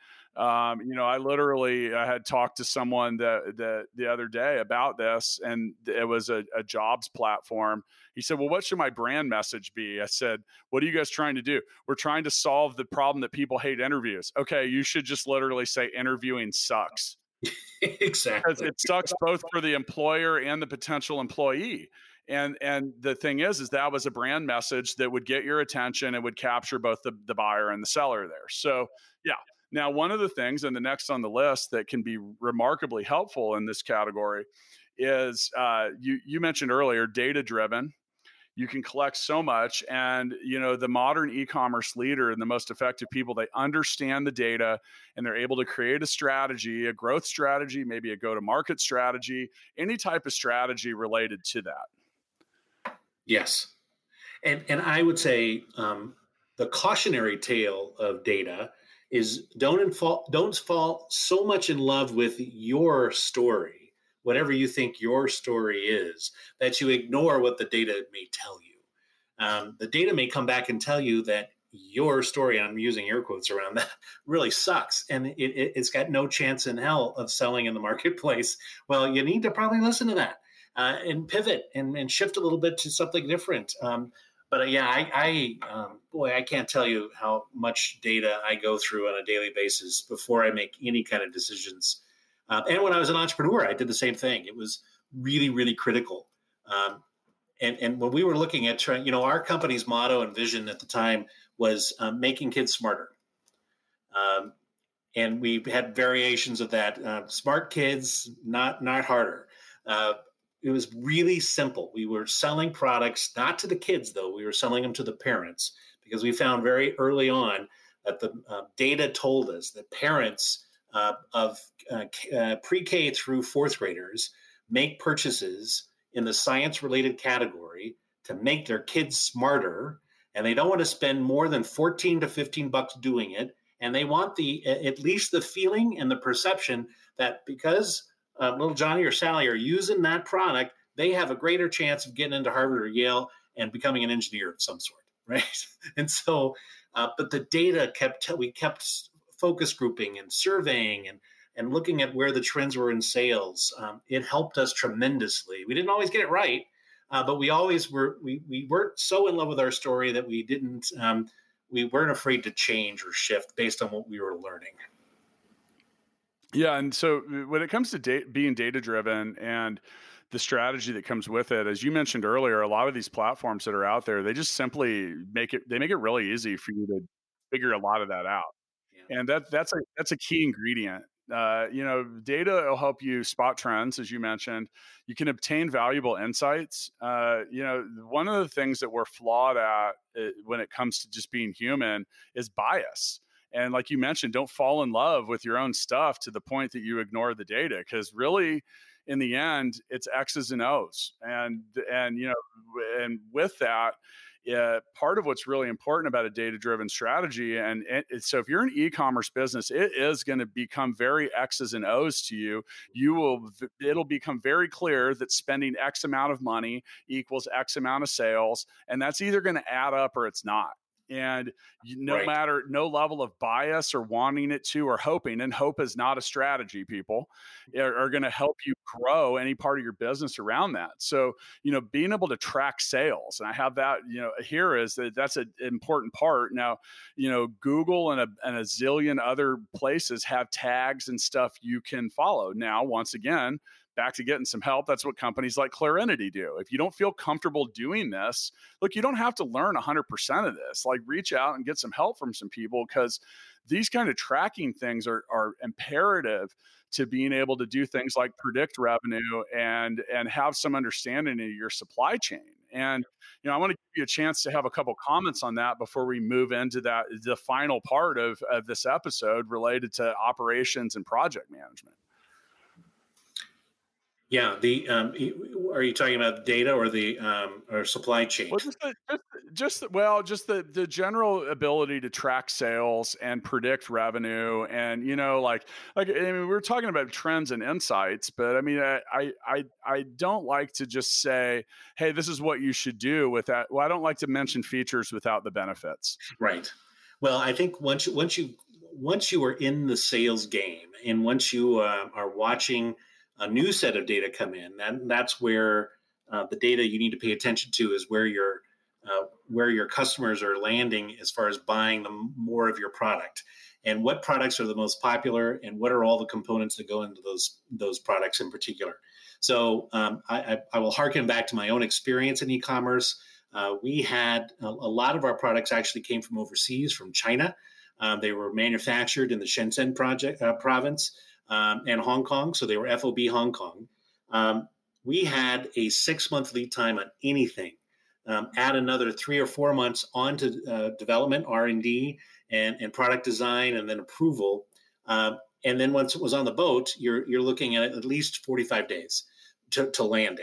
I had talked to someone the other day about this, and it was a jobs platform. He said, well, what should my brand message be? I said, what are you guys trying to do? We're trying to solve the problem that people hate interviews. Okay, you should just literally say interviewing sucks. Exactly. Because it sucks both for the employer and the potential employee. And the thing is that was a brand message that would get your attention and would capture both the buyer and the seller there. So, yeah. Now, one of the things, and the next on the list, that can be remarkably helpful in this category is you mentioned earlier, data-driven. You can collect so much, and the modern e-commerce leader and the most effective people, they understand the data, and they're able to create a strategy, a growth strategy, maybe a go-to-market strategy, any type of strategy related to that. Yes. And I would say the cautionary tale of data is don't fall so much in love with your story, whatever you think your story is, that you ignore what the data may tell you. The data may come back and tell you that your story, and I'm using air quotes around that, really sucks, and it's got no chance in hell of selling in the marketplace. Well, you need to probably listen to that and pivot and shift a little bit to something different. But yeah, I can't tell you how much data I go through on a daily basis before I make any kind of decisions. And when I was an entrepreneur, I did the same thing. It was really, really critical. And when we were looking at trying, our company's motto and vision at the time was making kids smarter. And we had variations of that. Smart kids, not harder. It was really simple. We were selling products, not to the kids, though. We were selling them to the parents because we found very early on that the data told us that parents of pre-K through fourth graders make purchases in the science-related category to make their kids smarter, and they don't want to spend more than $14 to $15 doing it, and they want at least the feeling and the perception that because little Johnny or Sally are using that product, they have a greater chance of getting into Harvard or Yale and becoming an engineer of some sort, right? And so, but the data we kept focus grouping and surveying and looking at where the trends were in sales. It helped us tremendously. We didn't always get it right, but we always were. We weren't so in love with our story that we didn't. We weren't afraid to change or shift based on what we were learning. Yeah. And so when it comes to being data driven and the strategy that comes with it, as you mentioned earlier, a lot of these platforms that are out there, they just simply make it really easy for you to figure a lot of that out. Yeah. And that's a key ingredient. Data will help you spot trends, as you mentioned. You can obtain valuable insights. One of the things that we're flawed at when it comes to just being human is bias. And like you mentioned, don't fall in love with your own stuff to the point that you ignore the data, because really, in the end, it's X's and O's. And with that, part of what's really important about a data-driven strategy, so if you're an e-commerce business, it is going to become very X's and O's to you. It'll become very clear that spending X amount of money equals X amount of sales, and that's either going to add up or it's not. And no level of bias or wanting it to or hoping, and hope is not a strategy, people, are going to help you grow any part of your business around that. So, being able to track sales, and I have that, here is that's an important part. Now, Google and a zillion other places have tags and stuff you can follow. Now, once again, back to getting some help. That's what companies like Clarinity do. If you don't feel comfortable doing this, look, you don't have to learn 100% of this. Like, reach out and get some help from some people, because these kind of tracking things are imperative to being able to do things like predict revenue and have some understanding of your supply chain. And, I want to give you a chance to have a couple comments on that before we move into the final part of this episode related to operations and project management. Yeah, are you talking about data or the or supply chain? Well, just the general ability to track sales and predict revenue, and we're talking about trends and insights, but I mean, I don't like to just say, hey, this is what you should do with that. Well, I don't like to mention features without the benefits. Right. Well, I think once you are in the sales game, and once you are watching a new set of data come in, that's where the data you need to pay attention to is where your customers are landing as far as buying more of your product, and what products are the most popular, and what are all the components that go into those products in particular. So I will harken back to my own experience in e-commerce. We had a lot of our products actually came from overseas, from China. They were manufactured in the Shenzhen province. And Hong Kong, so they were FOB Hong Kong. We had a 6-month lead time on anything. Add another 3 or 4 months onto development, R&D, and product design, and then approval. And then once it was on the boat, you're looking at least 45 days to landing.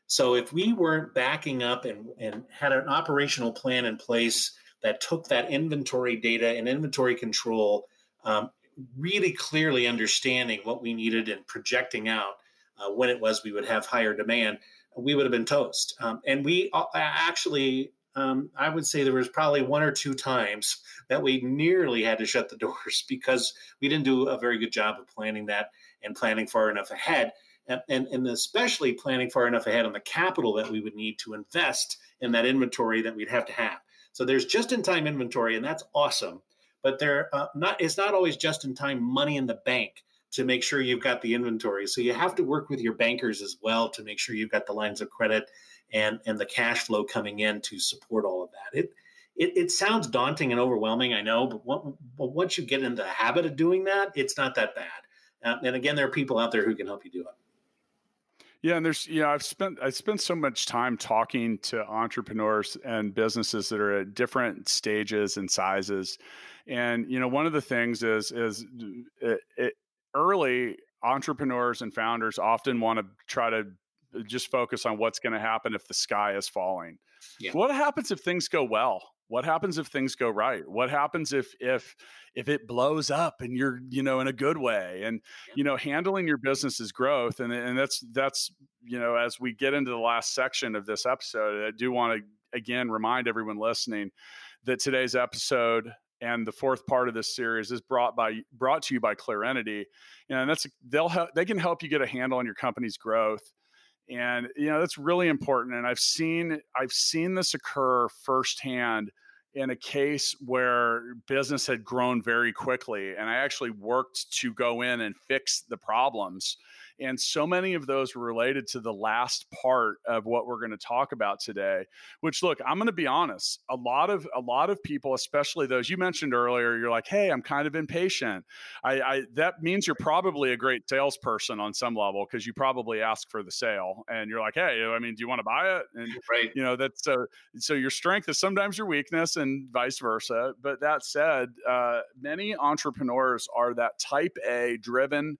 So if we weren't backing up and had an operational plan in place that took that inventory data and inventory control, really clearly understanding what we needed and projecting out when it was we would have higher demand, we would have been toast. And we actually, I would say there was probably one or two times that we nearly had to shut the doors because we didn't do a very good job of planning that and planning far enough ahead. And especially planning far enough ahead on the capital that we would need to invest in that inventory that we'd have to have. So there's just-in-time inventory, and that's awesome. But it's not always just-in-time money in the bank to make sure you've got the inventory. So you have to work with your bankers as well to make sure you've got the lines of credit and the cash flow coming in to support all of that. It sounds daunting and overwhelming, I know, but once you get into the habit of doing that, it's not that bad. And again, there are people out there who can help you do it. Yeah, and I spent so much time talking to entrepreneurs and businesses that are at different stages and sizes, and one of the things is early entrepreneurs and founders often want to try to just focus on what's going to happen if the sky is falling. Yeah. What happens if things go well? What happens if things go right? What happens if it blows up and you're, in a good way? And, handling your business's growth. And that's, as we get into the last section of this episode, I do want to, again, remind everyone listening that today's episode and the fourth part of this series is brought to you by ClearEntity. And they can help you get a handle on your company's growth. And, that's really important. And I've seen this occur firsthand in a case where business had grown very quickly. And I actually worked to go in and fix the problems. And so many of those were related to the last part of what we're going to talk about today, which, look, I'm going to be honest, a lot of people, especially those you mentioned earlier, you're like, hey, I'm kind of impatient. That means you're probably a great salesperson on some level, because you probably ask for the sale and you're like, hey, do you want to buy it? And, right. That's so your strength is sometimes your weakness and vice versa. But that said, many entrepreneurs are that type A driven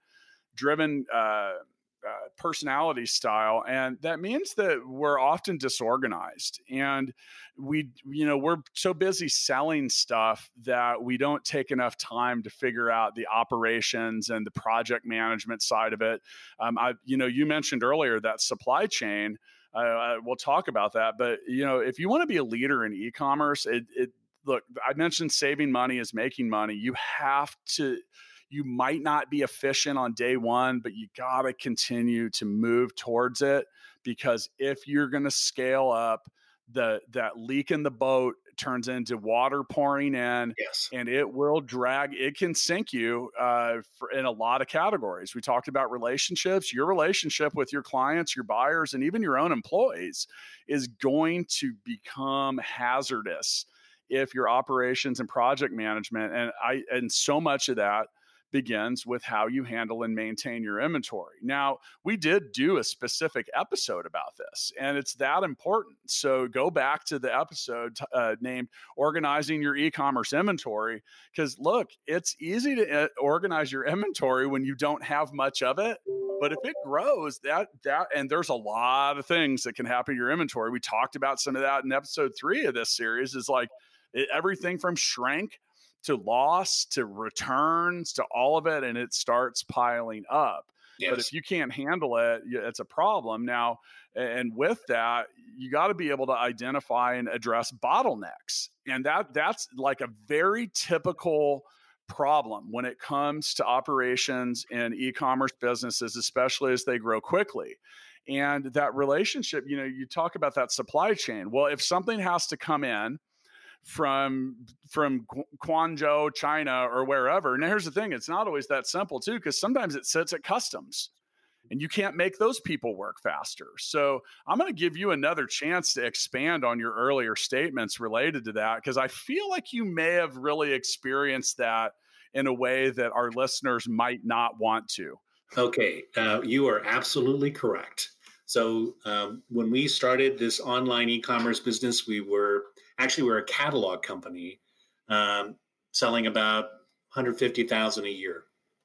personality style, and that means that we're often disorganized, and we're so busy selling stuff that we don't take enough time to figure out the operations and the project management side of it. You mentioned earlier that supply chain. We'll talk about that, but if you want to be a leader in e-commerce, look, I mentioned saving money is making money. You might not be efficient on day one, but you got to continue to move towards it, because if you're going to scale up, that leak in the boat turns into water pouring in. Yes. And it will drag. It can sink you in a lot of categories. We talked about relationships. Your relationship with your clients, your buyers, and even your own employees is going to become hazardous if your operations and project management, and so much of that begins with how you handle and maintain your inventory. Now, we did do a specific episode about this, and it's that important. So go back to the episode named Organizing Your E-commerce Inventory, because look, it's easy to organize your inventory when you don't have much of it. But if it grows, and there's a lot of things that can happen to your inventory. We talked about some of that in episode 3 of this series, is like everything from shrink to loss to returns to all of it, and it starts piling up. Yes. But if you can't handle it, it's a problem. Now, and with that, you got to be able to identify and address bottlenecks. And that's like a very typical problem when it comes to operations in e-commerce businesses, especially as they grow quickly. And that relationship, you talk about that supply chain. Well, if something has to come in from Guangzhou, China, or wherever. And here's the thing, it's not always that simple too, because sometimes it sits at customs and you can't make those people work faster. So I'm going to give you another chance to expand on your earlier statements related to that, because I feel like you may have really experienced that in a way that our listeners might not want to. Okay, you are absolutely correct. So when we started this online e-commerce business, we're a catalog company selling about $150,000 a year.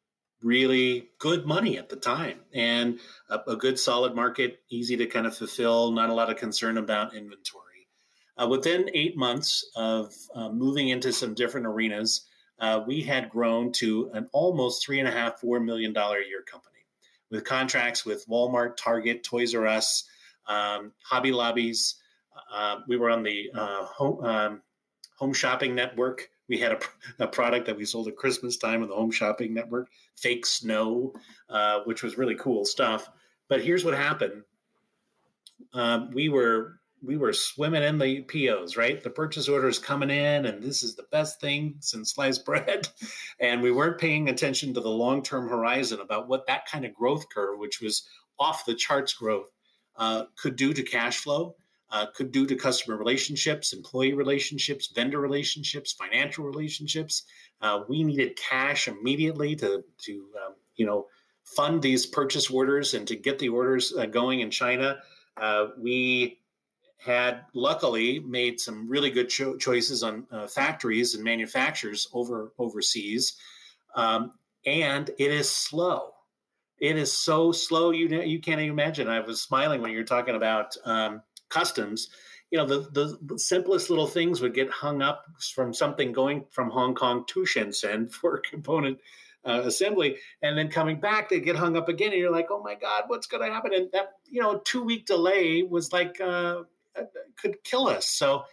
really good money at the time, and a good solid market, easy to kind of fulfill, not a lot of concern about inventory. Within 8 months of moving into some different arenas, we had grown to an almost $3.5–4 million a year company with contracts with Walmart, Target, Toys R Us, Hobby Lobbies. We were on the Home Shopping Network. We had a product that we sold at Christmas time on the Home Shopping Network, Fake Snow, which was really cool stuff. But here's what happened. We were swimming in the POs, right? The purchase orders coming in, and this is the best thing since sliced bread. And we weren't paying attention to the long-term horizon about what that kind of growth curve, which was off the charts growth, could do to cash flow, could do to customer relationships, employee relationships, vendor relationships, financial relationships. We needed cash immediately to fund these purchase orders and to get the orders going in China. We had luckily made some really good choices on factories and manufacturers overseas, and it is slow. It is so slow you can't even imagine. I was smiling when you were talking about customs. The simplest little things would get hung up from something going from Hong Kong to Shenzhen for component assembly, and then coming back, they get hung up again, and you're like, oh my God, what's going to happen? And that 2-week delay was like could kill us. So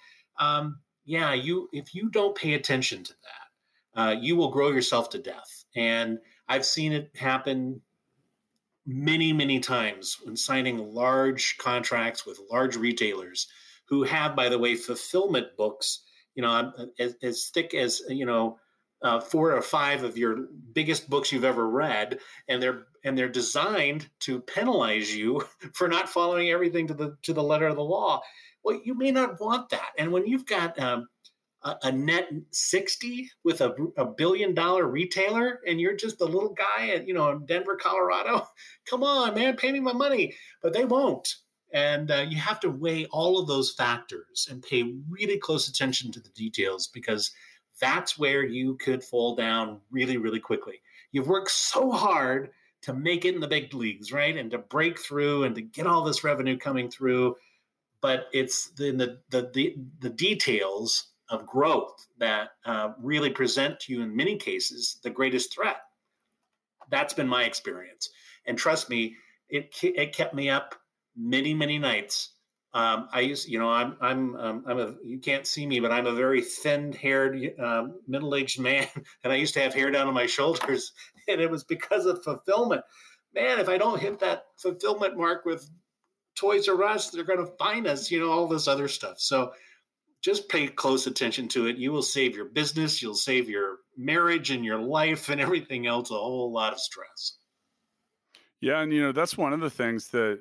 if you don't pay attention to that, you will grow yourself to death. And I've seen it happen many, many times when signing large contracts with large retailers who have, by the way, fulfillment books, as thick as, 4 or 5 of your biggest books you've ever read, and they're designed to penalize you for not following everything to the letter of the law. Well, you may not want that. And when you've got a net 60 with a $1 billion retailer, and you're just a little guy at in Denver, Colorado, come on, man, pay me my money. But they won't. And you have to weigh all of those factors and pay really close attention to the details, because that's where you could fall down really, really quickly. You've worked so hard to make it in the big leagues, right? And to break through and to get all this revenue coming through. But it's the details of growth that really present to you in many cases the greatest threat. That's been my experience. And trust me, it kept me up many, many nights. You can't see me, but I'm a very thin-haired, middle-aged man, and I used to have hair down on my shoulders, and it was because of fulfillment. Man, if I don't hit that fulfillment mark with Toys R Us, they're going to fine us, all this other stuff. So just pay close attention to it. You will save your business, you'll save your marriage and your life and everything else, a whole lot of stress. Yeah, and that's one of the things that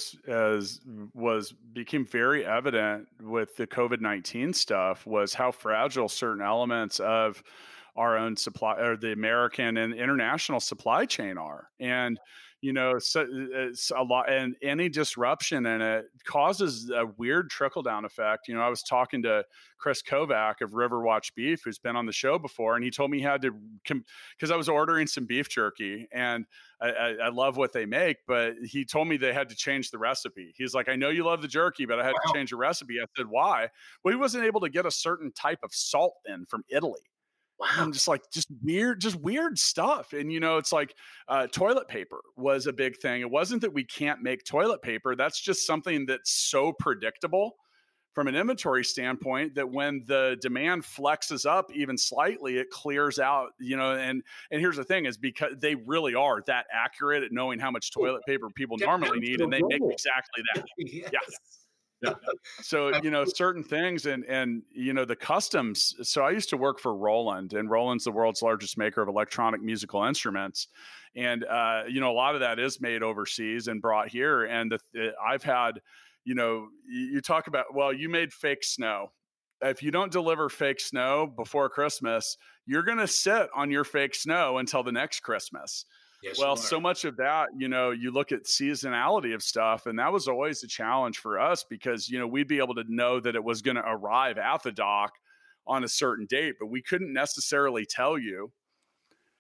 became very evident with the COVID-19 stuff was how fragile certain elements of our own supply, or the American and international supply chain are. And so it's a lot, and any disruption in it causes a weird trickle down effect. I was talking to Chris Kovac of Riverwatch Beef, who's been on the show before, and he told me he had to because I was ordering some beef jerky, and I love what they make, but he told me they had to change the recipe. He's like, I know you love the jerky, but I had to change the recipe. I said, why? Well, he wasn't able to get a certain type of salt in from Italy. Wow. I'm just weird stuff. And, it's like toilet paper was a big thing. It wasn't that we can't make toilet paper. That's just something that's so predictable from an inventory standpoint that when the demand flexes up even slightly, it clears out, and here's the thing is because they really are that accurate at knowing how much toilet paper people normally need. And they make exactly that. Yes. Yeah. Yeah. So, certain things and the customs. So I used to work for Roland, and Roland's the world's largest maker of electronic musical instruments. And, a lot of that is made overseas and brought here. And I've had, you talk about, well, you made fake snow. If you don't deliver fake snow before Christmas, you're going to sit on your fake snow until the next Christmas. Yes, well, so much of that, you look at seasonality of stuff, and that was always a challenge for us because, we'd be able to know that it was going to arrive at the dock on a certain date, but we couldn't necessarily tell you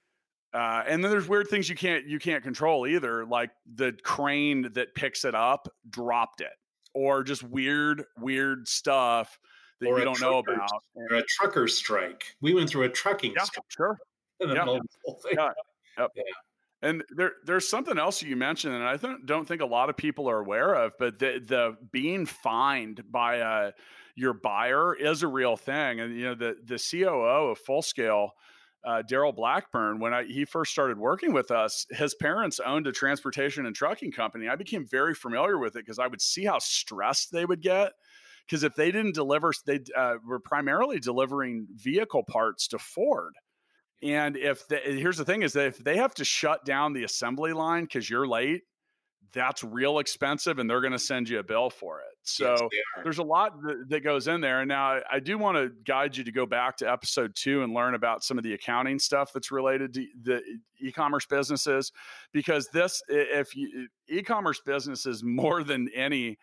And then there's weird things you can't control either, like the crane that picks it up dropped it, or just weird stuff that Or you a don't know trucker, about. or a trucker strike. We went through a trucking Yeah, strike sure. in the Yeah, middle of this whole thing. yeah, yep. Yeah. And there's something else you mentioned, and I don't think a lot of people are aware of, but the being fined by your buyer is a real thing. And the COO of Full Scale, Daryl Blackburn, when he first started working with us, his parents owned a transportation and trucking company. I became very familiar with it because I would see how stressed they would get. Because if they didn't deliver, they were primarily delivering vehicle parts to Ford. And here's the thing is that if they have to shut down the assembly line because you're late, that's real expensive and they're going to send you a bill for it. Yes, So they are. there's a lot that goes in there. And now I do want to guide you to go back to episode 2 and learn about some of the accounting stuff that's related to the e-commerce businesses, because e-commerce businesses more than any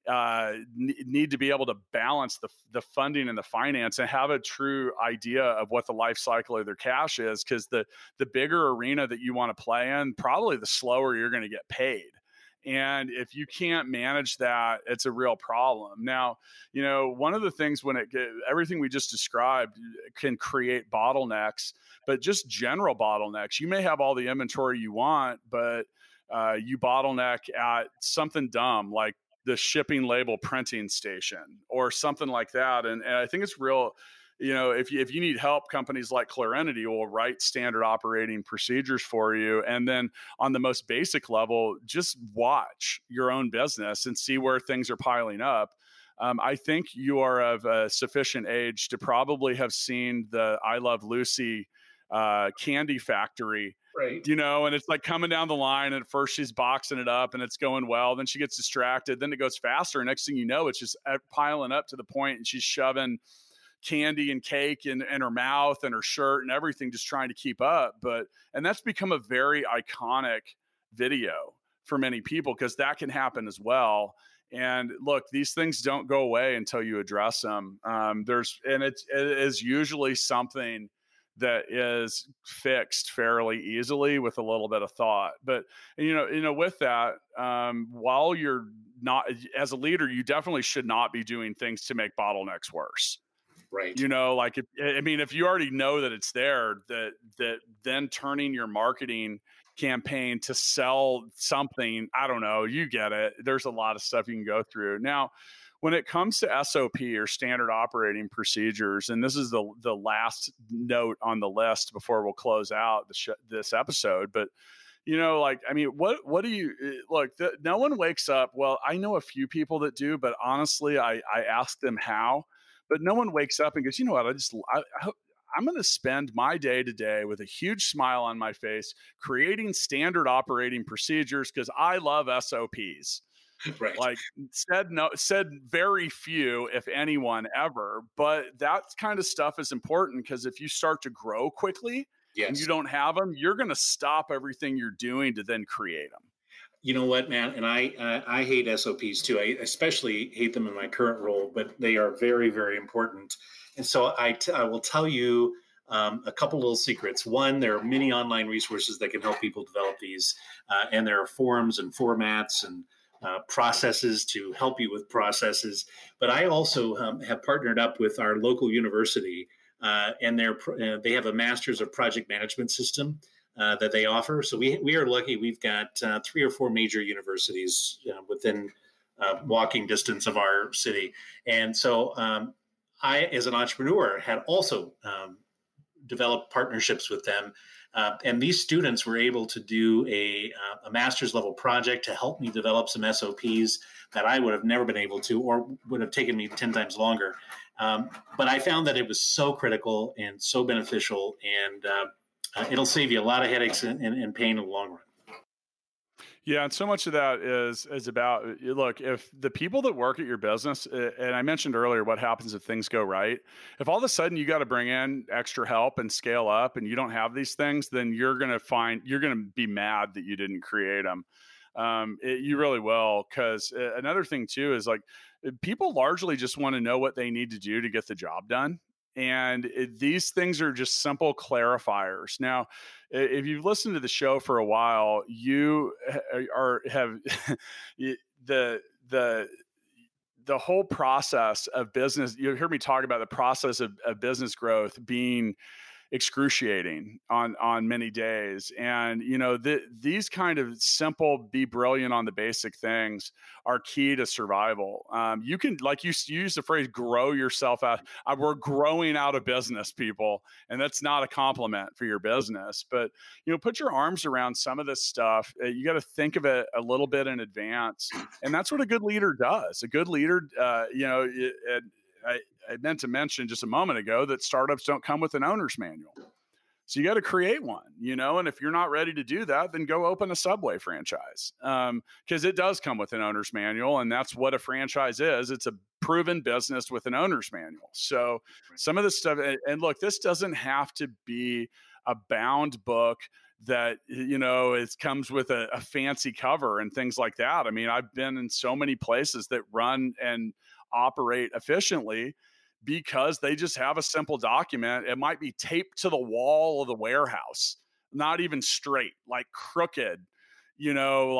need to be able to balance the funding and the finance and have a true idea of what the life cycle of their cash is, because the bigger arena that you want to play in, probably the slower you're going to get paid. And if you can't manage that, it's a real problem. Now, one of the things everything we just described can create bottlenecks, but just general bottlenecks. You may have all the inventory you want, but you bottleneck at something dumb like the shipping label printing station or something like that. And I think it's real, if you need help, companies like Clarinity will write standard operating procedures for you. And then on the most basic level, just watch your own business and see where things are piling up. I think you are of a sufficient age to probably have seen the I Love Lucy candy factory. Right. And it's like coming down the line, and at first she's boxing it up and it's going well. Then she gets distracted. Then it goes faster. Next thing you know, it's just piling up to the point, and she's shoving candy and cake in her mouth and her shirt and everything, just trying to keep up. And that's become a very iconic video for many people, because that can happen as well. And look, these things don't go away until you address them. It is usually something that is fixed fairly easily with a little bit of thought. But with that, while you're not, as a leader, you definitely should not be doing things to make bottlenecks worse. Right. If you already know that it's there, that then turning your marketing campaign to sell something, I don't know, you get it. There's a lot of stuff you can go through. Now, when it comes to SOP, or standard operating procedures, and this is the last note on the list before we'll close out this episode, but what do you look? No one wakes up. Well, I know a few people that do, but honestly, I ask them how. But no one wakes up and goes, you know what? I'm going to spend my day today with a huge smile on my face, creating standard operating procedures because I love SOPs. Right. Like said very few, if anyone ever, but that kind of stuff is important, because if you start to grow quickly and you don't have them, you're going to stop everything you're doing to then create them. You know what, man? And I hate SOPs too. I especially hate them in my current role, but they are very, very important. And so I will tell you a couple little secrets. One, there are many online resources that can help people develop these, and there are forums and formats and processes to help you with processes. But I also have partnered up with our local university, and they have a Masters of Project Management system that they offer. So we are lucky. We've got 3 or 4 major universities within walking distance of our city. And so I, as an entrepreneur, had also developed partnerships with them. And these students were able to do a master's level project to help me develop some SOPs that I would have never been able to, or would have taken me 10 times longer. But I found that it was so critical and so beneficial, and it'll save you a lot of headaches and pain in the long run. Yeah, and so much of that is about, look, if the people that work at your business, and I mentioned earlier what happens if things go right, if all of a sudden you got to bring in extra help and scale up and you don't have these things, then you're going to be mad that you didn't create them. You really will, because another thing too is like people largely just want to know what they need to do to get the job done. And these things are just simple clarifiers. Now, if you've listened to the show for a while, you have the whole process of business. You hear me talk about the process of business growth being excruciating on many days. And, these kind of simple, be brilliant on the basic things are key to survival. You can, like you use the phrase, grow yourself out. We're growing out of business, people. And that's not a compliment for your business, but, put your arms around some of this stuff. You got to think of it a little bit in advance. And that's what a good leader does. A good leader, I meant to mention just a moment ago that startups don't come with an owner's manual. So you got to create one, and if you're not ready to do that, then go open a Subway franchise, because it does come with an owner's manual. And that's what a franchise is. It's a proven business with an owner's manual. So some of this stuff, and look, this doesn't have to be a bound book that, it comes with a fancy cover and things like that. I mean, I've been in so many places that run and operate efficiently because they just have a simple document. It might be taped to the wall of the warehouse, not even straight, like crooked, you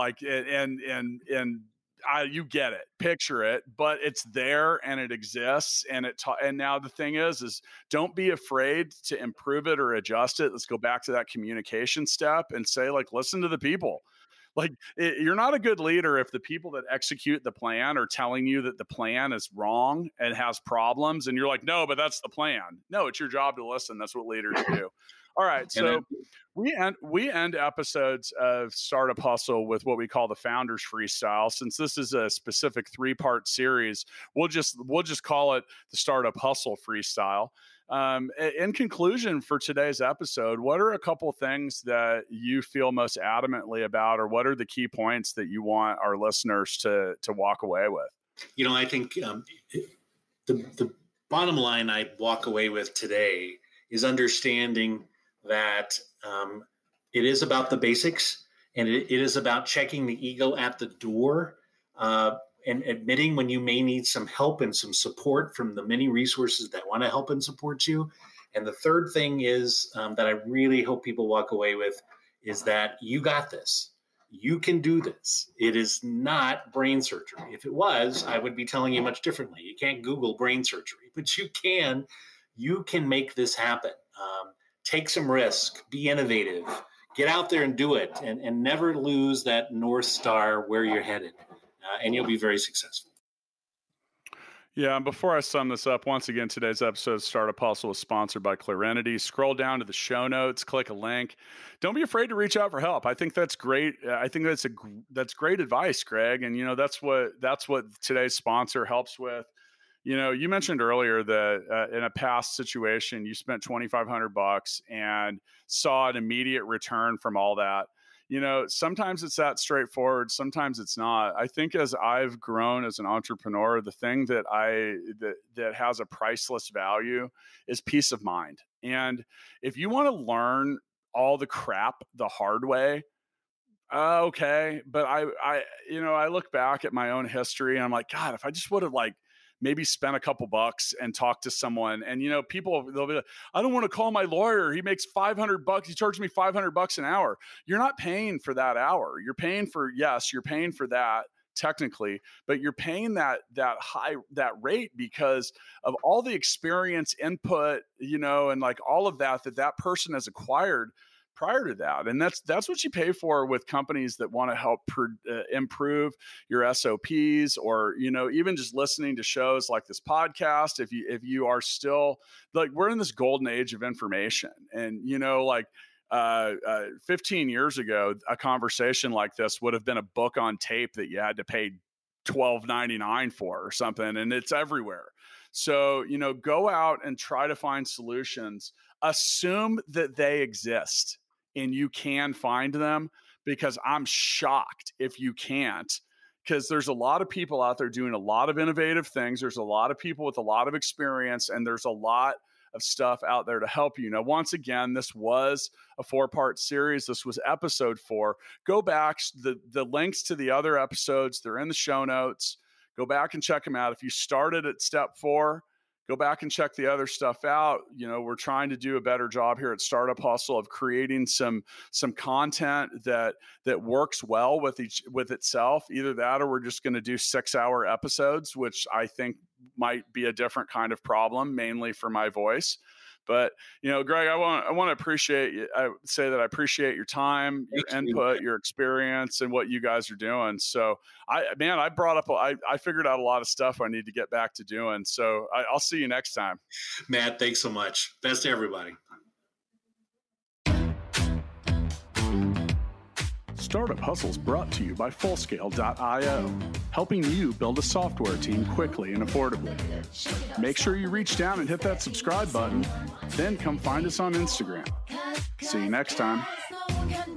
get it, picture it, but it's there and it exists. And and now the thing is don't be afraid to improve it or adjust it. Let's go back to that communication step and say, listen to the people. You're not a good leader if the people that execute the plan are telling you that the plan is wrong and has problems. And you're like, no, but that's the plan. No, it's your job to listen. That's what leaders do. All right. So we end episodes of Startup Hustle with what we call the Founders Freestyle. Since this is a specific 3-part series, we'll just call it the Startup Hustle Freestyle. In conclusion for today's episode, what are a couple things that you feel most adamantly about, or what are the key points that you want our listeners to walk away with? I think the bottom line I walk away with today is understanding that it is about the basics, and it is about checking the ego at the door, and admitting when you may need some help and some support from the many resources that want to help and support you. And the third thing is that I really hope people walk away with is that you got this. You can do this. It is not brain surgery. If it was, I would be telling you much differently. You can't Google brain surgery, but you can make this happen. Take some risk, be innovative, get out there and do it, and never lose that North Star where you're headed. And you'll be very successful. Yeah, and before I sum this up, once again, today's episode of Startup Hustle is sponsored by Clarinity. Scroll down to the show notes, click a link. Don't be afraid to reach out for help. I think that's great. I think that's great advice, Greg. And that's what today's sponsor helps with. You mentioned earlier that in a past situation, you spent $2,500 and saw an immediate return from all that. Sometimes it's that straightforward. Sometimes it's not. I think as I've grown as an entrepreneur, the thing that that has a priceless value is peace of mind. And if you want to learn all the crap the hard way, okay. But I look back at my own history and I'm like, God, if I just would have maybe spend a couple bucks and talk to someone. And, people, they'll be like, I don't want to call my lawyer. He makes $500. He charges me $500 an hour. You're not paying for that hour. You're paying for that technically, but you're paying that rate because of all the experience, input, and all of that person has acquired prior to that. And that's what you pay for with companies that want to help improve your SOPs, or, even just listening to shows like this podcast. If you are still we're in this golden age of information, and, 15 years ago, a conversation like this would have been a book on tape that you had to pay $12.99 for or something. And it's everywhere. So, go out and try to find solutions, assume that they exist and you can find them, because I'm shocked if you can't, because there's a lot of people out there doing a lot of innovative things. There's a lot of people with a lot of experience, and there's a lot of stuff out there to help you. Now, once again, this was a 4-part series. This was episode 4. Go back. The links to the other episodes, they're in the show notes. Go back and check them out. If you started at step 4, go back and check the other stuff out. We're trying to do a better job here at Startup Hustle of creating some content that works well with itself. Either that, or we're just going to do 6-hour episodes, which I think might be a different kind of problem, mainly for my voice. But, Greg, I want to appreciate you. I say that I appreciate your time, your input, your experience, and what you guys are doing. So I figured out a lot of stuff I need to get back to doing. So I'll see you next time. Matt, thanks so much. Best to everybody. Startup Hustle is brought to you by Fullscale.io, helping you build a software team quickly and affordably. Make sure you reach down and hit that subscribe button, then come find us on Instagram. See you next time.